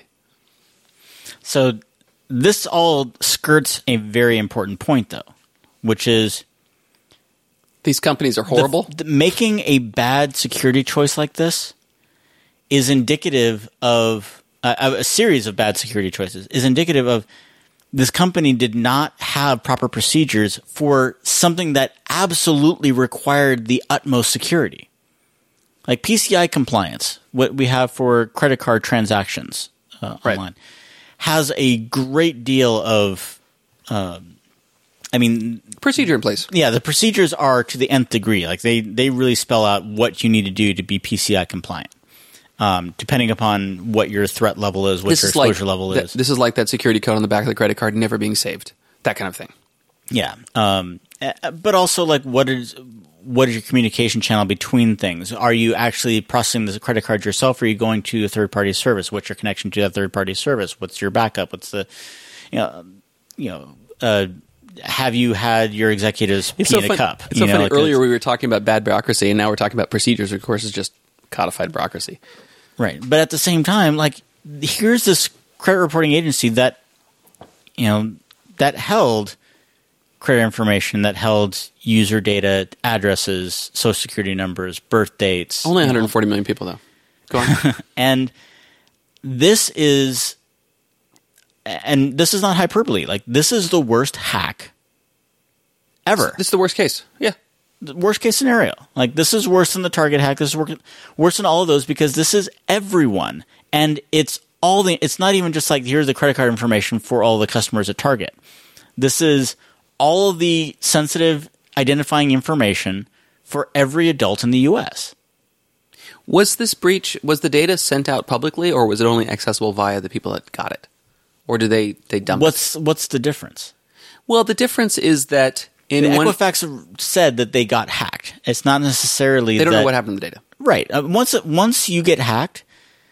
B: So this all skirts a very important point, though, which is
A: these companies are horrible.
B: The, the, making a bad security choice like this is indicative of uh, a series of bad security choices. Is indicative of this company did not have proper procedures for something that absolutely required the utmost security, like P C I compliance. What we have for credit card transactions uh,
A: right.
B: online has a great deal of, um, I mean,
A: procedure in place.
B: Yeah, the procedures are to the nth degree. Like they, they really spell out what you need to do to be P C I compliant, um, depending upon what your threat level is, what
A: this
B: your
A: is
B: exposure
A: like,
B: level
A: th-
B: is.
A: This is like that security code on the back of the credit card never being saved. That kind of thing.
B: Yeah, um, but also like what is what is your communication channel between things? Are you actually processing the credit card yourself, or are you going to a third party service? What's your connection to that third party service? What's your backup? What's the, you know, you know, uh, have you had your executives pee
A: it's so
B: in
A: fun-
B: a cup?
A: It's so
B: you know,
A: funny.
B: like
A: Earlier we were talking about bad bureaucracy, and now we're talking about procedures. Of course, is just codified bureaucracy.
B: Right, but at the same time, like here's this credit reporting agency that, you know, that held credit information, that held user data, addresses, social security numbers, birth dates.
A: Only one hundred forty million people, though. Go on.
B: And this is, and this is not hyperbole. Like this is the worst hack ever.
A: This is the worst case. Yeah.
B: The worst case scenario. Like this is worse than the Target hack. This is wor- worse than all of those because this is everyone, and it's all the. It's not even just like here's the credit card information for all the customers at Target. This is all of the sensitive identifying information for every adult in the U S.
A: Was this breach, was the data sent out publicly, or was it only accessible via the people that got it? Or do they, they dump
B: what's,
A: it?
B: What's the difference?
A: Well, the difference is that in
B: the
A: one...
B: Equifax said that they got hacked. It's not necessarily
A: They don't
B: that,
A: know what happened to the data.
B: Right. Uh, once, once you get hacked...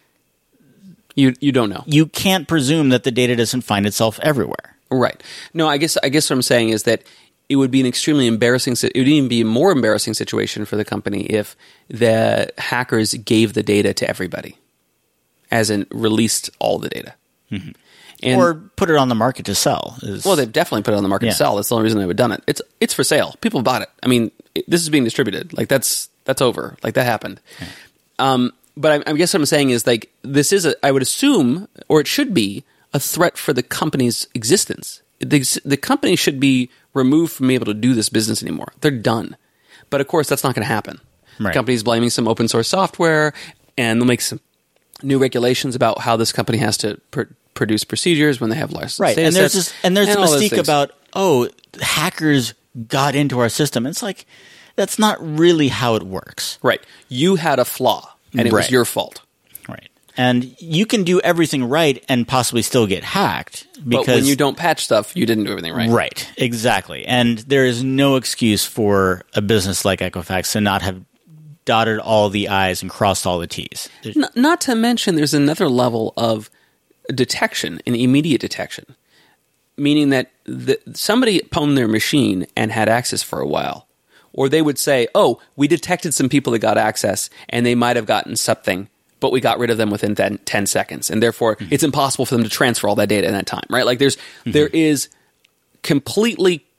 A: You you don't know.
B: You can't presume that the data doesn't find itself everywhere.
A: Right. No, I guess I guess what I'm saying is that it would be an extremely embarrassing. It would even be a more embarrassing situation for the company if the hackers gave the data to everybody, as in released all the data,
B: mm-hmm. and, or put it on the market to sell. Is,
A: well, they've definitely put it on the market
B: yeah.
A: to sell. That's the only reason they would have done it. It's it's for sale. People bought it. I mean, it, this is being distributed. Like that's that's over. Like that happened. Okay. Um, but I, I guess what I'm saying is like this is a. I would assume, or it should be, a threat for the company's existence. The, the company should be removed from being able to do this business anymore. They're done. But of course, that's not going to happen.
B: Right.
A: The company's blaming some open source software, and they'll make some new regulations about how this company has to pr- produce procedures when they have licensed
B: right.
A: data
B: And there's
A: sets,
B: this, and there's
A: and
B: the mystique about, oh, hackers got into our system. It's like, that's not really how it works.
A: Right. You had a flaw, and it
B: right.
A: was your fault.
B: Right. And you can do everything right and possibly still get hacked. Because,
A: but when you don't patch stuff, you didn't do everything right.
B: Right, exactly. And there is no excuse for a business like Equifax to not have dotted all the I's and crossed all the T's.
A: N- not to mention there's another level of detection, an immediate detection, meaning that the, somebody pwned their machine and had access for a while. Or they would say, oh, we detected some people that got access, and they might have gotten something, but we got rid of them within ten, ten seconds, and therefore mm-hmm. it's impossible for them to transfer all that data in that time, right? Like there's mm-hmm. there is completely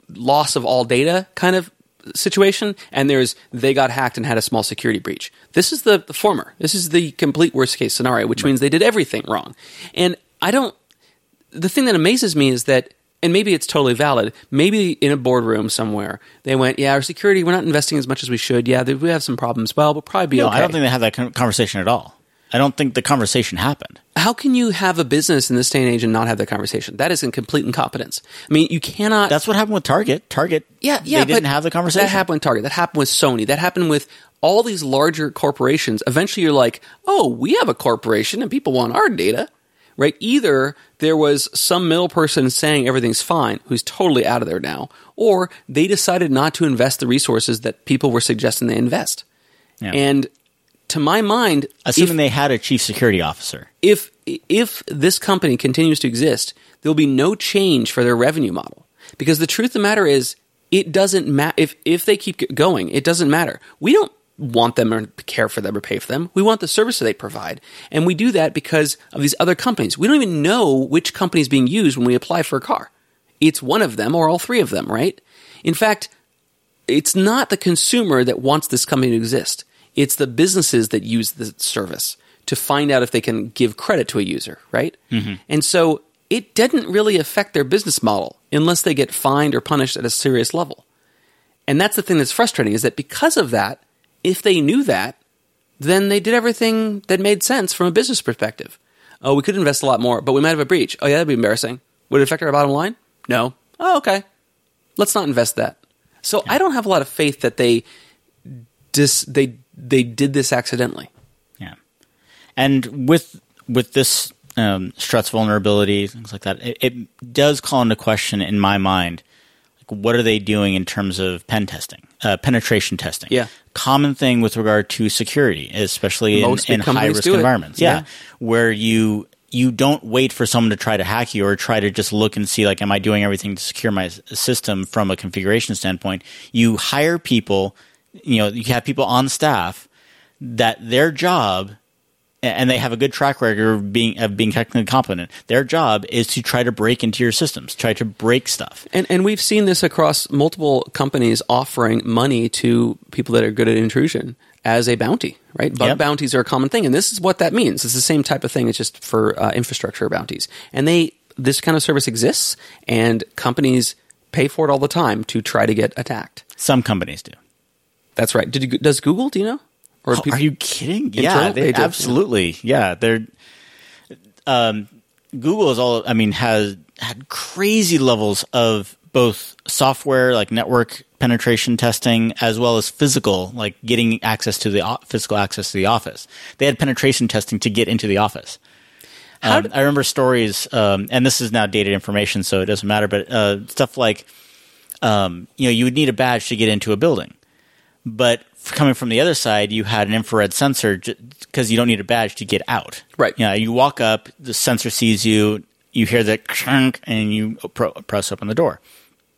A: loss of all data kind of situation, and there's they got hacked and had a small security breach. This is the, the former. This is the complete worst case scenario, which right. means they did everything wrong. And I don't. The thing that amazes me is that, and maybe it's totally valid, maybe in a boardroom somewhere, they went, yeah, our security, we're not investing as much as we should. Yeah, we have some problems. Well, we'll probably be
B: no,
A: okay.
B: I don't think they had that conversation at all. I don't think the conversation happened.
A: How can you have a business in this day and age and not have that conversation? That is in complete incompetence. I mean, you cannot...
B: That's what happened with Target. Target,
A: yeah, yeah,
B: they didn't have the conversation.
A: That happened with Target. That happened with Sony. That happened with all these larger corporations. Eventually, you're like, oh, we have a corporation and people want our data. Right? Either there was some middle person saying everything's fine, who's totally out of there now, or they decided not to invest the resources that people were suggesting they invest. Yeah. And to my mind,
B: assuming
A: if,
B: they had a chief security officer,
A: if if this company continues to exist, there'll be no change for their revenue model. Because the truth of the matter is, it doesn't matter if if they keep going. It doesn't matter. We don't want them or care for them or pay for them. We want the service that they provide. And we do that because of these other companies. We don't even know which company is being used when we apply for a car. It's one of them or all three of them, right? In fact, it's not the consumer that wants this company to exist. It's the businesses that use the service to find out if they can give credit to a user, right? Mm-hmm. And so it didn't really affect their business model unless they get fined or punished at a serious level. And that's the thing that's frustrating, is that because of that, if they knew that, then they did everything that made sense from a business perspective. Oh, we could invest a lot more, but we might have a breach. Oh, yeah, that'd be embarrassing. Would it affect our bottom line? No. Oh, okay. Let's not invest that. So yeah. I don't have a lot of faith that they dis, they they did this accidentally.
B: Yeah. And with with this um, Struts vulnerability, things like that, it, it does call into question in my mind, like, what are they doing in terms of pen testing, uh, penetration testing?
A: Yeah.
B: Common thing with regard to security, especially in, in high-risk environments. Yeah. yeah. Where you you don't wait for someone to try to hack you or try to just look and see, like, am I doing everything to secure my system from a configuration standpoint? You hire people, you know, you have people on staff that their job, and they have a good track record of being of being technically competent, their job is to try to break into your systems, try to break stuff.
A: And and we've seen this across multiple companies offering money to people that are good at intrusion as a bounty, right? Bug yep. bounties are a common thing, and this is what that means. It's the same type of thing. It's just for uh, infrastructure bounties. And they this kind of service exists, and companies pay for it all the time to try to get attacked.
B: Some companies do.
A: That's right. Did you, does Google, do you know?
B: Or oh, are you kidding? Yeah, they, they absolutely. Yeah, they're um, Google is all. I mean, has had crazy levels of both software, like network penetration testing, as well as physical, like getting access to the physical access to the office. They had penetration testing to get into the office. Um, did- I remember stories, um, and this is now dated information, so it doesn't matter. But uh, stuff like, um, you know, you would need a badge to get into a building, but coming from the other side, you had an infrared sensor because you don't need a badge to get out.
A: Right.
B: Yeah. You, know, you walk up, the sensor sees you, you hear the clunk, and you pro- press open the door.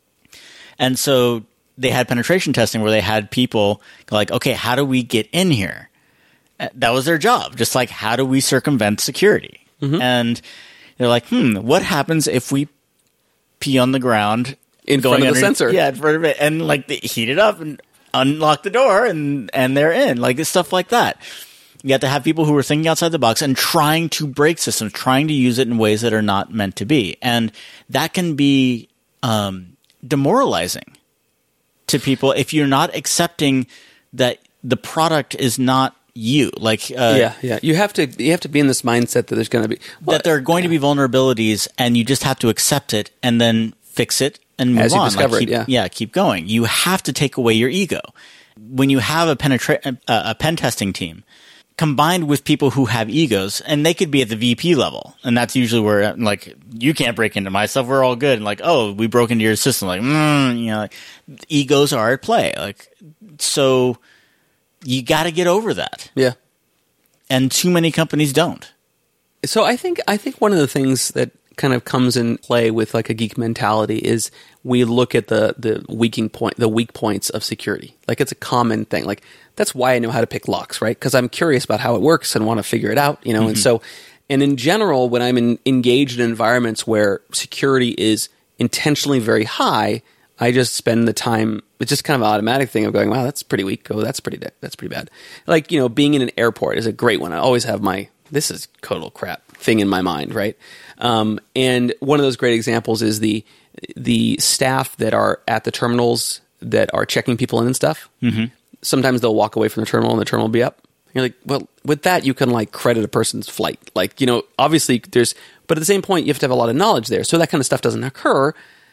B: And so they had penetration testing where they had people like, okay, how do we get in here? That was their job. Just like, how do we circumvent security? Mm-hmm. And they're like, hmm, what happens if we pee on the ground
A: in front of the sensor?
B: Yeah, in front of it, and like they heat it up and unlock the door, and and they're in, like stuff like that. You have to have people who are thinking outside the box and trying to break systems, trying to use it in ways that are not meant to be, and that can be um, demoralizing to people if you're not accepting that the product is not you. Like, uh,
A: yeah, yeah, you have to you have to be in this mindset that there's going to be
B: well, that there are going yeah. to be vulnerabilities, and you just have to accept it and then fix it. And move
A: As you
B: on.
A: discover
B: like keep,
A: it, yeah.
B: yeah, keep going. You have to take away your ego. When you have a penetra- a, a pen testing team combined with people who have egos, and they could be at the V P level, and that's usually where, like, you can't break into my stuff. We're all good. And like, oh, we broke into your system. Like, mm, you know, like, egos are at play. Like, so you got to get over that.
A: Yeah,
B: and too many companies don't.
A: So I think I think one of the things that kind of comes in play with like a geek mentality is we look at the the weaking point the weak points of security. Like, it's a common thing. Like, that's why I know how to pick locks, right? Because I'm curious about how it works and want to figure it out, you know. Mm-hmm. And so, and in general, when I'm in, engaged in environments where security is intentionally very high, I just spend the time. It's just kind of an automatic thing of going, wow, that's pretty weak. Oh, that's pretty that's pretty bad. Like, you know, being in an airport is a great one. I always have my this is total crap thing in my mind, right? Um, and one of those great examples is the the staff that are at the terminals that are checking people in and stuff. Mm-hmm. Sometimes they'll walk away from the terminal and the terminal will be up. You're like, well, with that, you can like credit a person's flight. Like, you know, obviously there's, but at the same point, you have to have a lot of knowledge there. So that kind of stuff doesn't occur.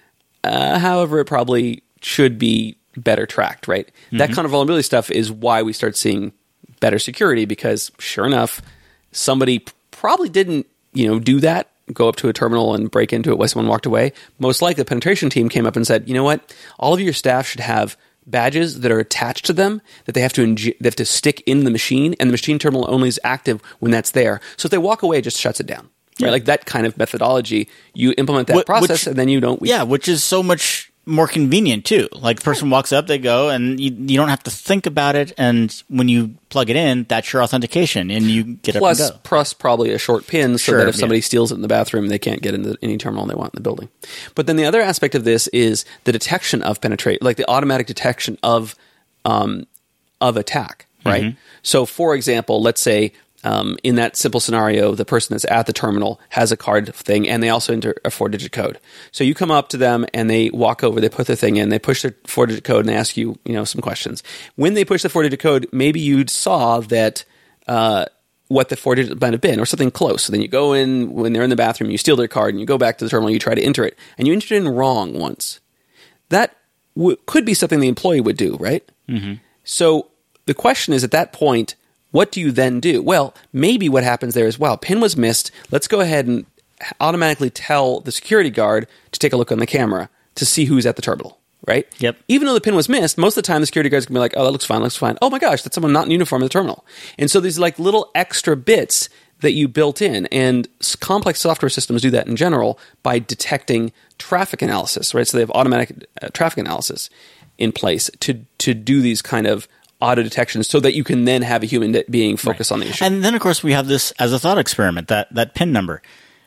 A: Uh, however, it probably should be better tracked, right? Mm-hmm. That kind of vulnerability stuff is why we start seeing better security, because sure enough, somebody probably didn't, you know, do that, go up to a terminal and break into it while someone walked away. Most likely the penetration team came up and said, you know what, all of your staff should have badges that are attached to them that they have to ing- they have to stick in the machine, and the machine terminal only is active when that's there. So if they walk away, it just shuts it down. Right? Yeah. Like that kind of methodology, you implement that what, process which, and then you don't...
B: Yeah, which is so much more convenient too. Like the person walks up, they go, and you, you don't have to think about it, and when you plug it in, that's your authentication, and you get
A: plus,
B: up and go.
A: Plus probably a short pin so
B: sure,
A: that if somebody
B: yeah.
A: steals it in the bathroom, they can't get into any terminal they want in the building. But then the other aspect of this is the detection of penetrate, like the automatic detection of um, of attack, right? Mm-hmm. So for example, let's say Um, in that simple scenario, the person that's at the terminal has a card thing, and they also enter a four-digit code. So you come up to them, and they walk over, they put their thing in, they push their four-digit code, and they ask you, you know, some questions. When they push the four-digit code, maybe you saw that uh, what the four digits might have been, or something close. So then you go in, when they're in the bathroom, you steal their card, and you go back to the terminal, you try to enter it, and you entered it in wrong once. That w- could be something the employee would do, right? Mm-hmm. So the question is, at that point, what do you then do? Well, maybe what happens there is, wow, PIN was missed. Let's go ahead and automatically tell the security guard to take a look on the camera to see who's at the terminal, right?
B: Yep.
A: Even though the PIN was missed, most of the time the security guard's going to be like, oh, that looks fine, looks fine. Oh my gosh, that's someone not in uniform at the terminal. And so these like little extra bits that you built in, and complex software systems do that in general by detecting traffic analysis, right? So they have automatic uh, traffic analysis in place to to do these kind of auto detections so that you can then have a human being focus right. on the issue.
B: And then, of course, we have this as a thought experiment, that, that PIN number.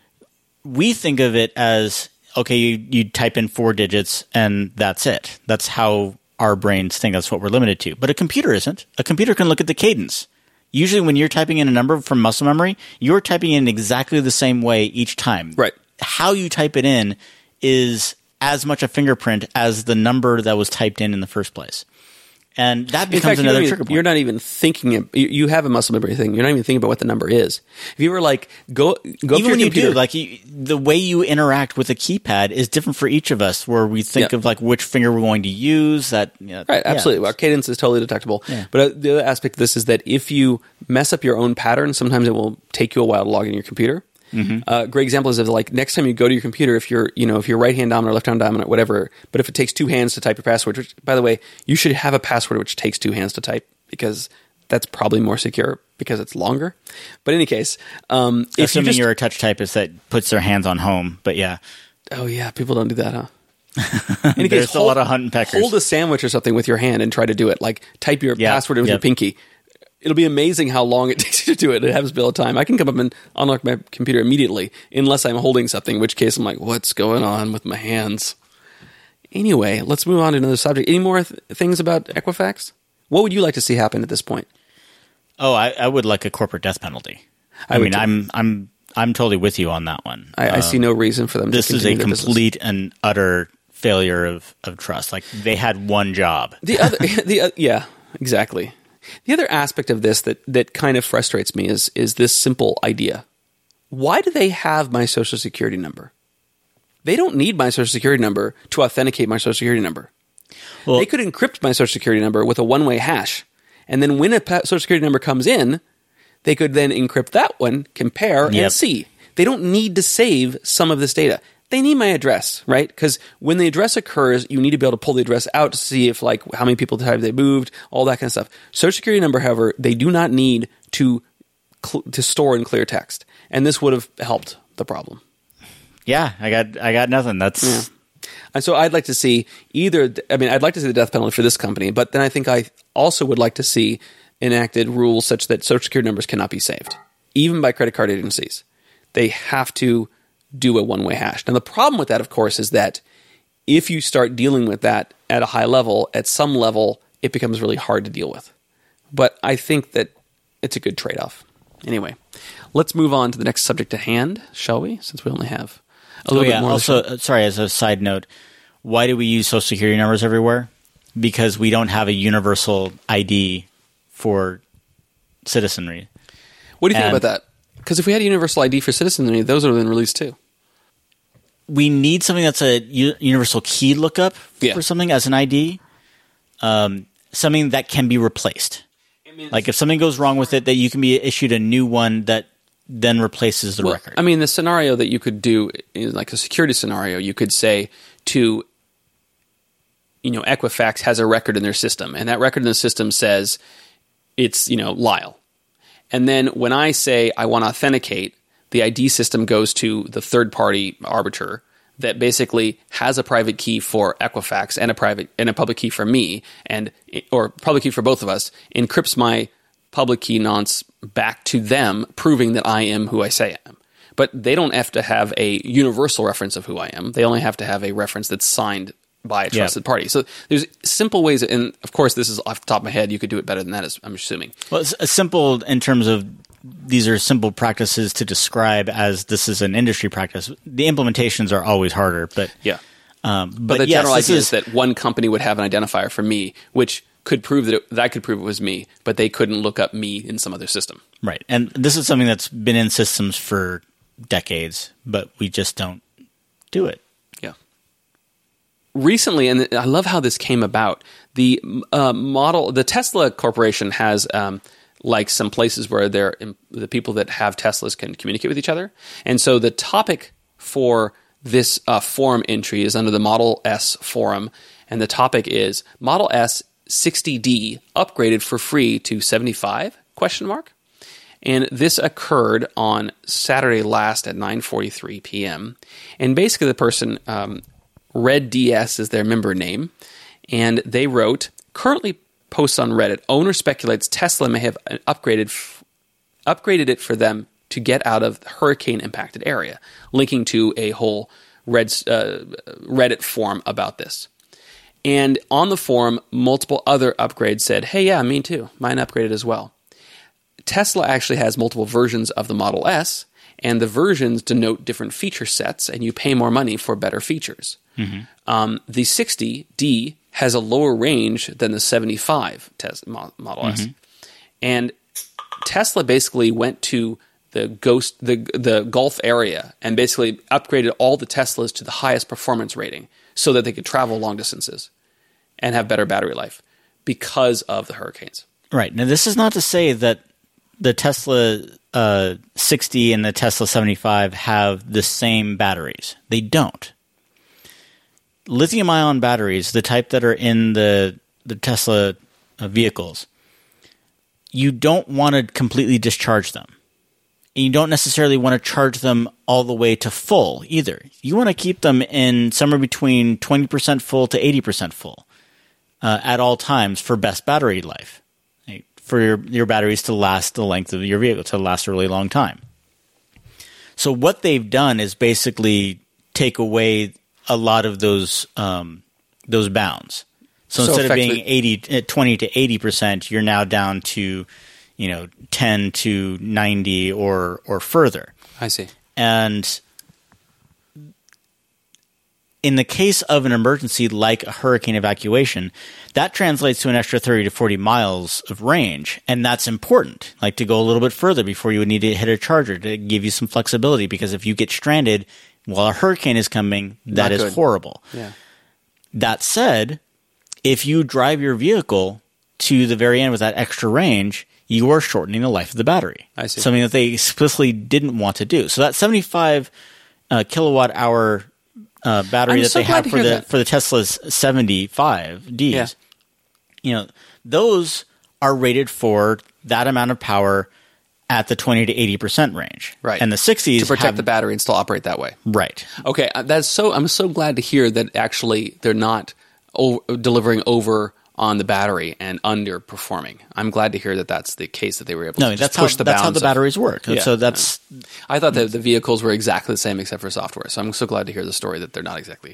B: We think of it as, okay, you, you type in four digits and that's it. That's how our brains think. That's what we're limited to. But a computer isn't. A computer can look at the cadence. Usually when you're typing in a number from muscle memory, you're typing in exactly the same way each time.
A: Right.
B: How you type it in is as much a fingerprint as the number that was typed in in the first place. And that becomes
A: fact,
B: another
A: even,
B: trigger point.
A: You're not even thinking – you have a muscle memory thing. You're not even thinking about what the number is. If you were like – go go
B: Even
A: up to your
B: when you
A: computer.
B: do, like you, the way you interact with a keypad is different for each of us, where we think
A: yeah.
B: of like which finger we're going to use. That you know,
A: Right,
B: yeah.
A: absolutely. Our cadence is totally detectable.
B: Yeah.
A: But uh, the other aspect of this is that if you mess up your own pattern, sometimes it will take you a while to log in your computer. Mm-hmm. Uh, great example is of like next time you go to your computer, if you're you know if you're right hand dominant or left hand dominant, whatever. But if it takes two hands to type your password, which by the way, you should have a password which takes two hands to type, because that's probably more secure because it's longer. But in any case, um, if
B: assuming
A: you just,
B: you're a touch typist that puts their hands on home, but yeah,
A: oh yeah, people don't do that, huh? In any
B: there's
A: case,
B: a
A: hold,
B: lot of hunt and peckers.
A: Hold a sandwich or something with your hand and try to do it. Like type your
B: yep.
A: password in with
B: yep.
A: your pinky. It'll be amazing how long it takes you to do it. It happens all the time. I can come up and unlock my computer immediately, unless I'm holding something, in which case I'm like, what's going on with my hands? Anyway, let's move on to another subject. Any more th- things about Equifax? What would you like to see happen at this point?
B: Oh, I, I would like a corporate death penalty. I, I mean, too. I'm I'm I'm totally with you on that one.
A: I, um, I see no reason for them.
B: This
A: to
B: is a
A: continue
B: complete and utter failure of, of trust. Like they had one job.
A: The other, the uh, yeah, exactly. The other aspect of this that, that kind of frustrates me is is this simple idea. Why do they have my social security number? They don't need my social security number to authenticate my social security number. Well, they could encrypt my social security number with a one-way hash. And then when a social security number comes in, they could then encrypt that one, compare,
B: yep.
A: and see. They don't need to save some of this data. They need my address, right? Because when the address occurs, you need to be able to pull the address out to see if, like, how many people have they moved, all that kind of stuff. Social security number, however, they do not need to cl- to store in clear text, and this would have helped the problem.
B: Yeah, I got I got nothing. That's
A: yeah. And so I'd like to see either. I mean, I'd like to see the death penalty for this company, but then I think I also would like to see enacted rules such that social security numbers cannot be saved, even by credit card agencies. They have to do a one-way hash. Now, the problem with that, of course, is that if you start dealing with that at a high level, at some level, it becomes really hard to deal with. But I think that it's a good trade-off. Anyway, let's move on to the next subject at hand, shall we? Since we only have a little
B: oh,
A: bit
B: yeah.
A: more.
B: Also, uh, sorry, as a side note, why do we use Social Security numbers everywhere? Because we don't have a universal I D for citizenry.
A: What do you think
B: and
A: about that? Because if we had a universal I D for citizenry, those would have been released too.
B: We need something that's a u- universal key lookup
A: Yeah.
B: for something as an I D, um, something that can be replaced. Like if something goes wrong with it, that you can be issued a new one that then replaces the
A: Well,
B: record.
A: I mean, the scenario that you could do is like a security scenario. You could say to, you know, Equifax has a record in their system, and that record in the system says it's, you know, Lyle. And then when I say I want to authenticate, the I D system goes to the third-party arbiter that basically has a private key for Equifax and a private and a public key for me, and or public key for both of us, encrypts my public key nonce back to them, proving that I am who I say I am. But they don't have to have a universal reference of who I am. They only have to have a reference that's signed by a trusted
B: Yeah.
A: party. So there's simple ways, and of course, this is off the top of my head. You could do it better than that, as I'm assuming.
B: Well, it's a simple in terms of these are simple practices to describe as this is an industry practice. The implementations are always harder, but
A: Yeah.
B: um, but,
A: But the
B: yes,
A: general
B: this
A: idea is,
B: is
A: that one company would have an identifier for me, which could prove that, it, that I could prove it was me, but they couldn't look up me in some other system.
B: right, and this is something that's been in systems for decades, but we just don't do it.
A: Yeah. Recently, and I love how this came about. The uh, model, the Tesla Corporation has um, like some places where they're the people that have Teslas can communicate with each other, and so the topic for this uh, forum entry is under the Model S forum, and the topic is Model S sixty D upgraded for free to seventy-five? Question mark. And this occurred on Saturday last at nine forty-three p.m. And basically the person, um, Red D S is their member name, and they wrote, currently posts on Reddit, owner speculates Tesla may have upgraded f- upgraded it for them to get out of the hurricane-impacted area, linking to a whole Red, uh, Reddit forum about this. And on the forum, multiple other upgrades said, hey, yeah, me too. Mine upgraded as well. Tesla actually has multiple versions of the Model S, and the versions denote different feature sets, and you pay more money for better features. Mm-hmm. Um, the sixty D has a lower range than the seventy-five tes- Model mm-hmm. S. And Tesla basically went to the ghost the the Gulf area and basically upgraded all the Teslas to the highest performance rating so that they could travel long distances and have better battery life because of the hurricanes.
B: Right. Now, this is not to say that the Tesla uh, sixty and the Tesla seventy-five have the same batteries. They don't. Lithium-ion batteries, the type that are in the the Tesla uh, vehicles, you don't want to completely discharge them. And you don't necessarily want to charge them all the way to full either. You want to keep them in somewhere between twenty percent full to eighty percent full uh, at all times for best battery life, right? For your, your batteries to last the length of your vehicle, to last a really long time. So what they've done is basically take away a lot of those um, those bounds. So,
A: So
B: instead of being
A: effectively-
B: eighty, twenty to eighty percent, you're now down to, you know, ten to ninety or or further.
A: I see.
B: And in the case of an emergency like a hurricane evacuation, that translates to an extra thirty to forty miles of range. And that's important, like to go a little bit further before you would need to hit a charger to give you some flexibility. Because if you get stranded while a hurricane is coming, that
A: Not
B: is
A: good.
B: horrible.
A: Yeah.
B: That said, if you drive your vehicle to the very end with that extra range, you are shortening the life of the battery.
A: I see.
B: Something that they explicitly didn't want to do. So that seventy-five uh, kilowatt hour uh, battery
A: I'm
B: that
A: so
B: they
A: glad
B: have
A: to
B: for
A: hear
B: the
A: that.
B: for the Tesla's seventy-five Ds,
A: Yeah.
B: you know, those are rated for that amount of power at the twenty to eighty percent range.
A: Right.
B: And the sixties
A: To protect
B: have,
A: the battery and still operate that way.
B: right.
A: Okay, uh, that's so. I'm so glad to hear that actually they're not o- delivering over on the battery and underperforming. I'm glad to hear that that's the case, that they were able
B: No,
A: to
B: that's
A: just push
B: how
A: the
B: that's how
A: bounds
B: the
A: of-
B: batteries work.
A: Yeah.
B: So that's
A: I thought that the vehicles were exactly the same except for software. So I'm so glad to hear the story that they're not exactly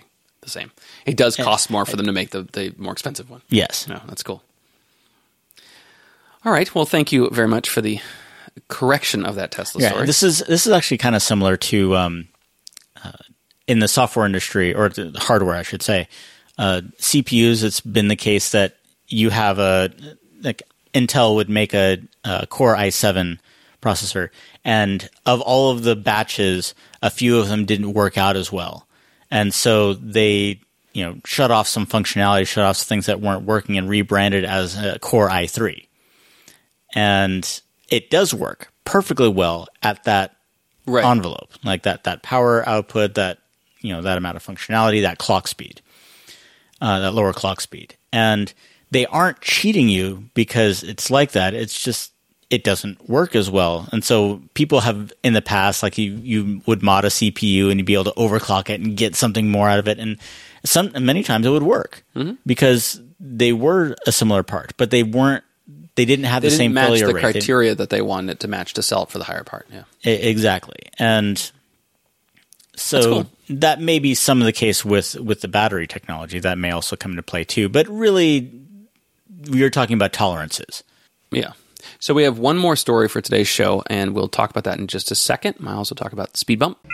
A: the same. It does cost more for them to make the, the more expensive one.
B: Yes.
A: No, that's cool. All right. Well, thank you very much for the correction of that Tesla
B: Yeah,
A: story.
B: this is this is actually kind of similar to um, uh, in the software industry, or the hardware, I should say. Uh, C P Us, it's been the case that you have a like Intel would make a, a Core i seven processor, and of all of the batches, a few of them didn't work out as well, and so they you know shut off some functionality, shut off some things that weren't working, and rebranded as a Core i three, and it does work perfectly well at that
A: right.
B: envelope, like that that power output, that you know that amount of functionality, that clock speed, uh, that lower clock speed, and they aren't cheating you because it's like that. It's just it doesn't work as well, and so people have in the past, like you you would mod a C P U and you'd be able to overclock it and get something more out of it, and some many times it would work
A: mm-hmm.
B: because they were a similar part, but they weren't. They didn't have
A: they
B: the
A: didn't
B: same
A: match
B: failure
A: the
B: rate.
A: criteria they, that they wanted to match to sell it for the higher part. Yeah,
B: exactly, and so
A: cool.
B: that may be some of the case with with the battery technology. That may also come into play too. But really, we are talking about tolerances.
A: Yeah. So we have one more story for today's show, and we'll talk about that in just a second. Miles will talk about the speed bump.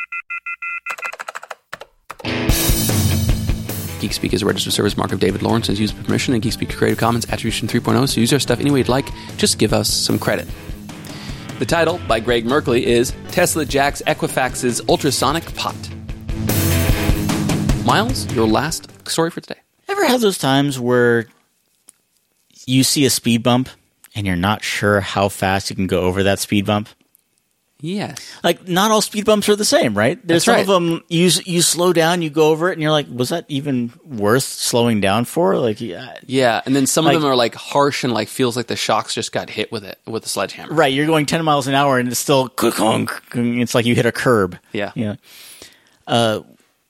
A: GeekSpeak is a registered service mark of David Lawrence and is used with permission, and GeekSpeak Creative Commons Attribution three point oh, so use our stuff any way you'd like. Just give us some credit. The title, by Greg Merkley, is Tesla Jacks Equifax's Ultrasonic Pot. Miles, your last story for today.
B: Ever have those times where you see a speed bump and you're not sure how fast you can go over that speed bump?
A: Yes.
B: Like, not all speed bumps are the same, right? There's
A: That's
B: some
A: right.
B: of them, you, you slow down, you go over it, and you're like, was that even worth slowing down for? Like, yeah.
A: Yeah, and then some
B: Like-
A: of them are like harsh and like feels like the shocks just got hit with it, with a sledgehammer.
B: Right, you're going ten miles an hour, and it's still, it's like you hit a curb.
A: Yeah.
B: Yeah. Uh,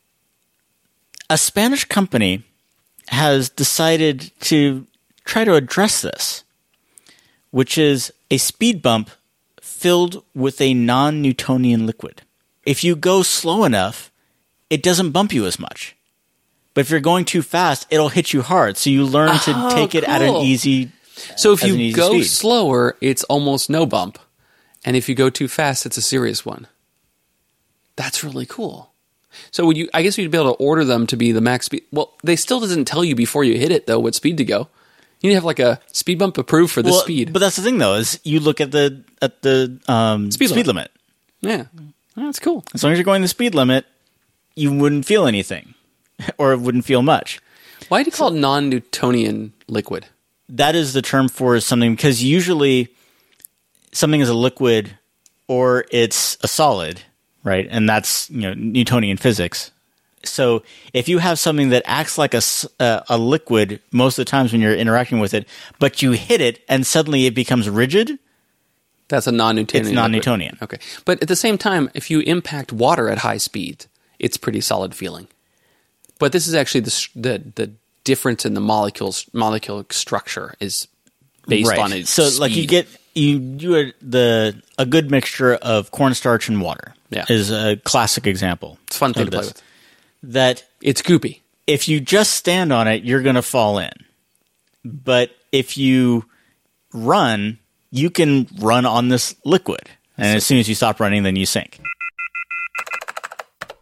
B: a Spanish company has decided to try to address this, which is a speed bump filled with a non-Newtonian liquid. If you go slow enough, it doesn't bump you as much. But if you're going too fast, it'll hit you hard. So you learn to
A: Oh,
B: take it at an
A: cool.
B: easy
A: So if
B: as
A: you
B: an easy
A: go
B: speed.
A: slower, it's almost no bump. And if you go too fast, it's a serious one. That's really cool. So would you? I guess you'd be able to order them to be the max speed. Well, they still doesn't tell you before you hit it, though, what speed to go. You need to have like a speed bump approved for this
B: Well,
A: speed.
B: But that's the thing, though, is you look at the at the um,
A: Speed
B: speed,
A: limit.
B: limit.
A: Yeah. That's cool.
B: As long as you're going the speed limit, you wouldn't feel anything, or it wouldn't feel much.
A: Why do you call it non-Newtonian liquid?
B: That is the term for something, because usually something is a liquid or it's a solid, right? And that's, you know, Newtonian physics. So if you have something that acts like a, s- uh, a liquid most of the times when you're interacting with it, but you hit it and suddenly it becomes rigid,
A: That's a non-Newtonian.
B: it's non-Newtonian.
A: liquid. Okay. But at the same time, if you impact water at high speed, it's pretty solid feeling. But this is actually the s- the, the difference in the molecules molecule structure is based
B: right.
A: on its
B: So
A: speed.
B: like you get you you are the a good mixture of cornstarch and water.
A: Yeah.
B: Is a classic example.
A: It's a fun thing
B: of
A: to play
B: this.
A: with.
B: That
A: It's goopy.
B: if you just stand on it, you're going to fall in. But if you run, you can run on this liquid. And as soon as you stop running, then you sink.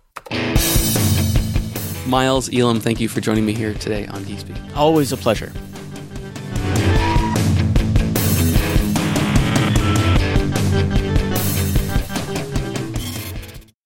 A: Miles Elam, thank you for joining me here today on GeekSpeak.
B: Always a pleasure.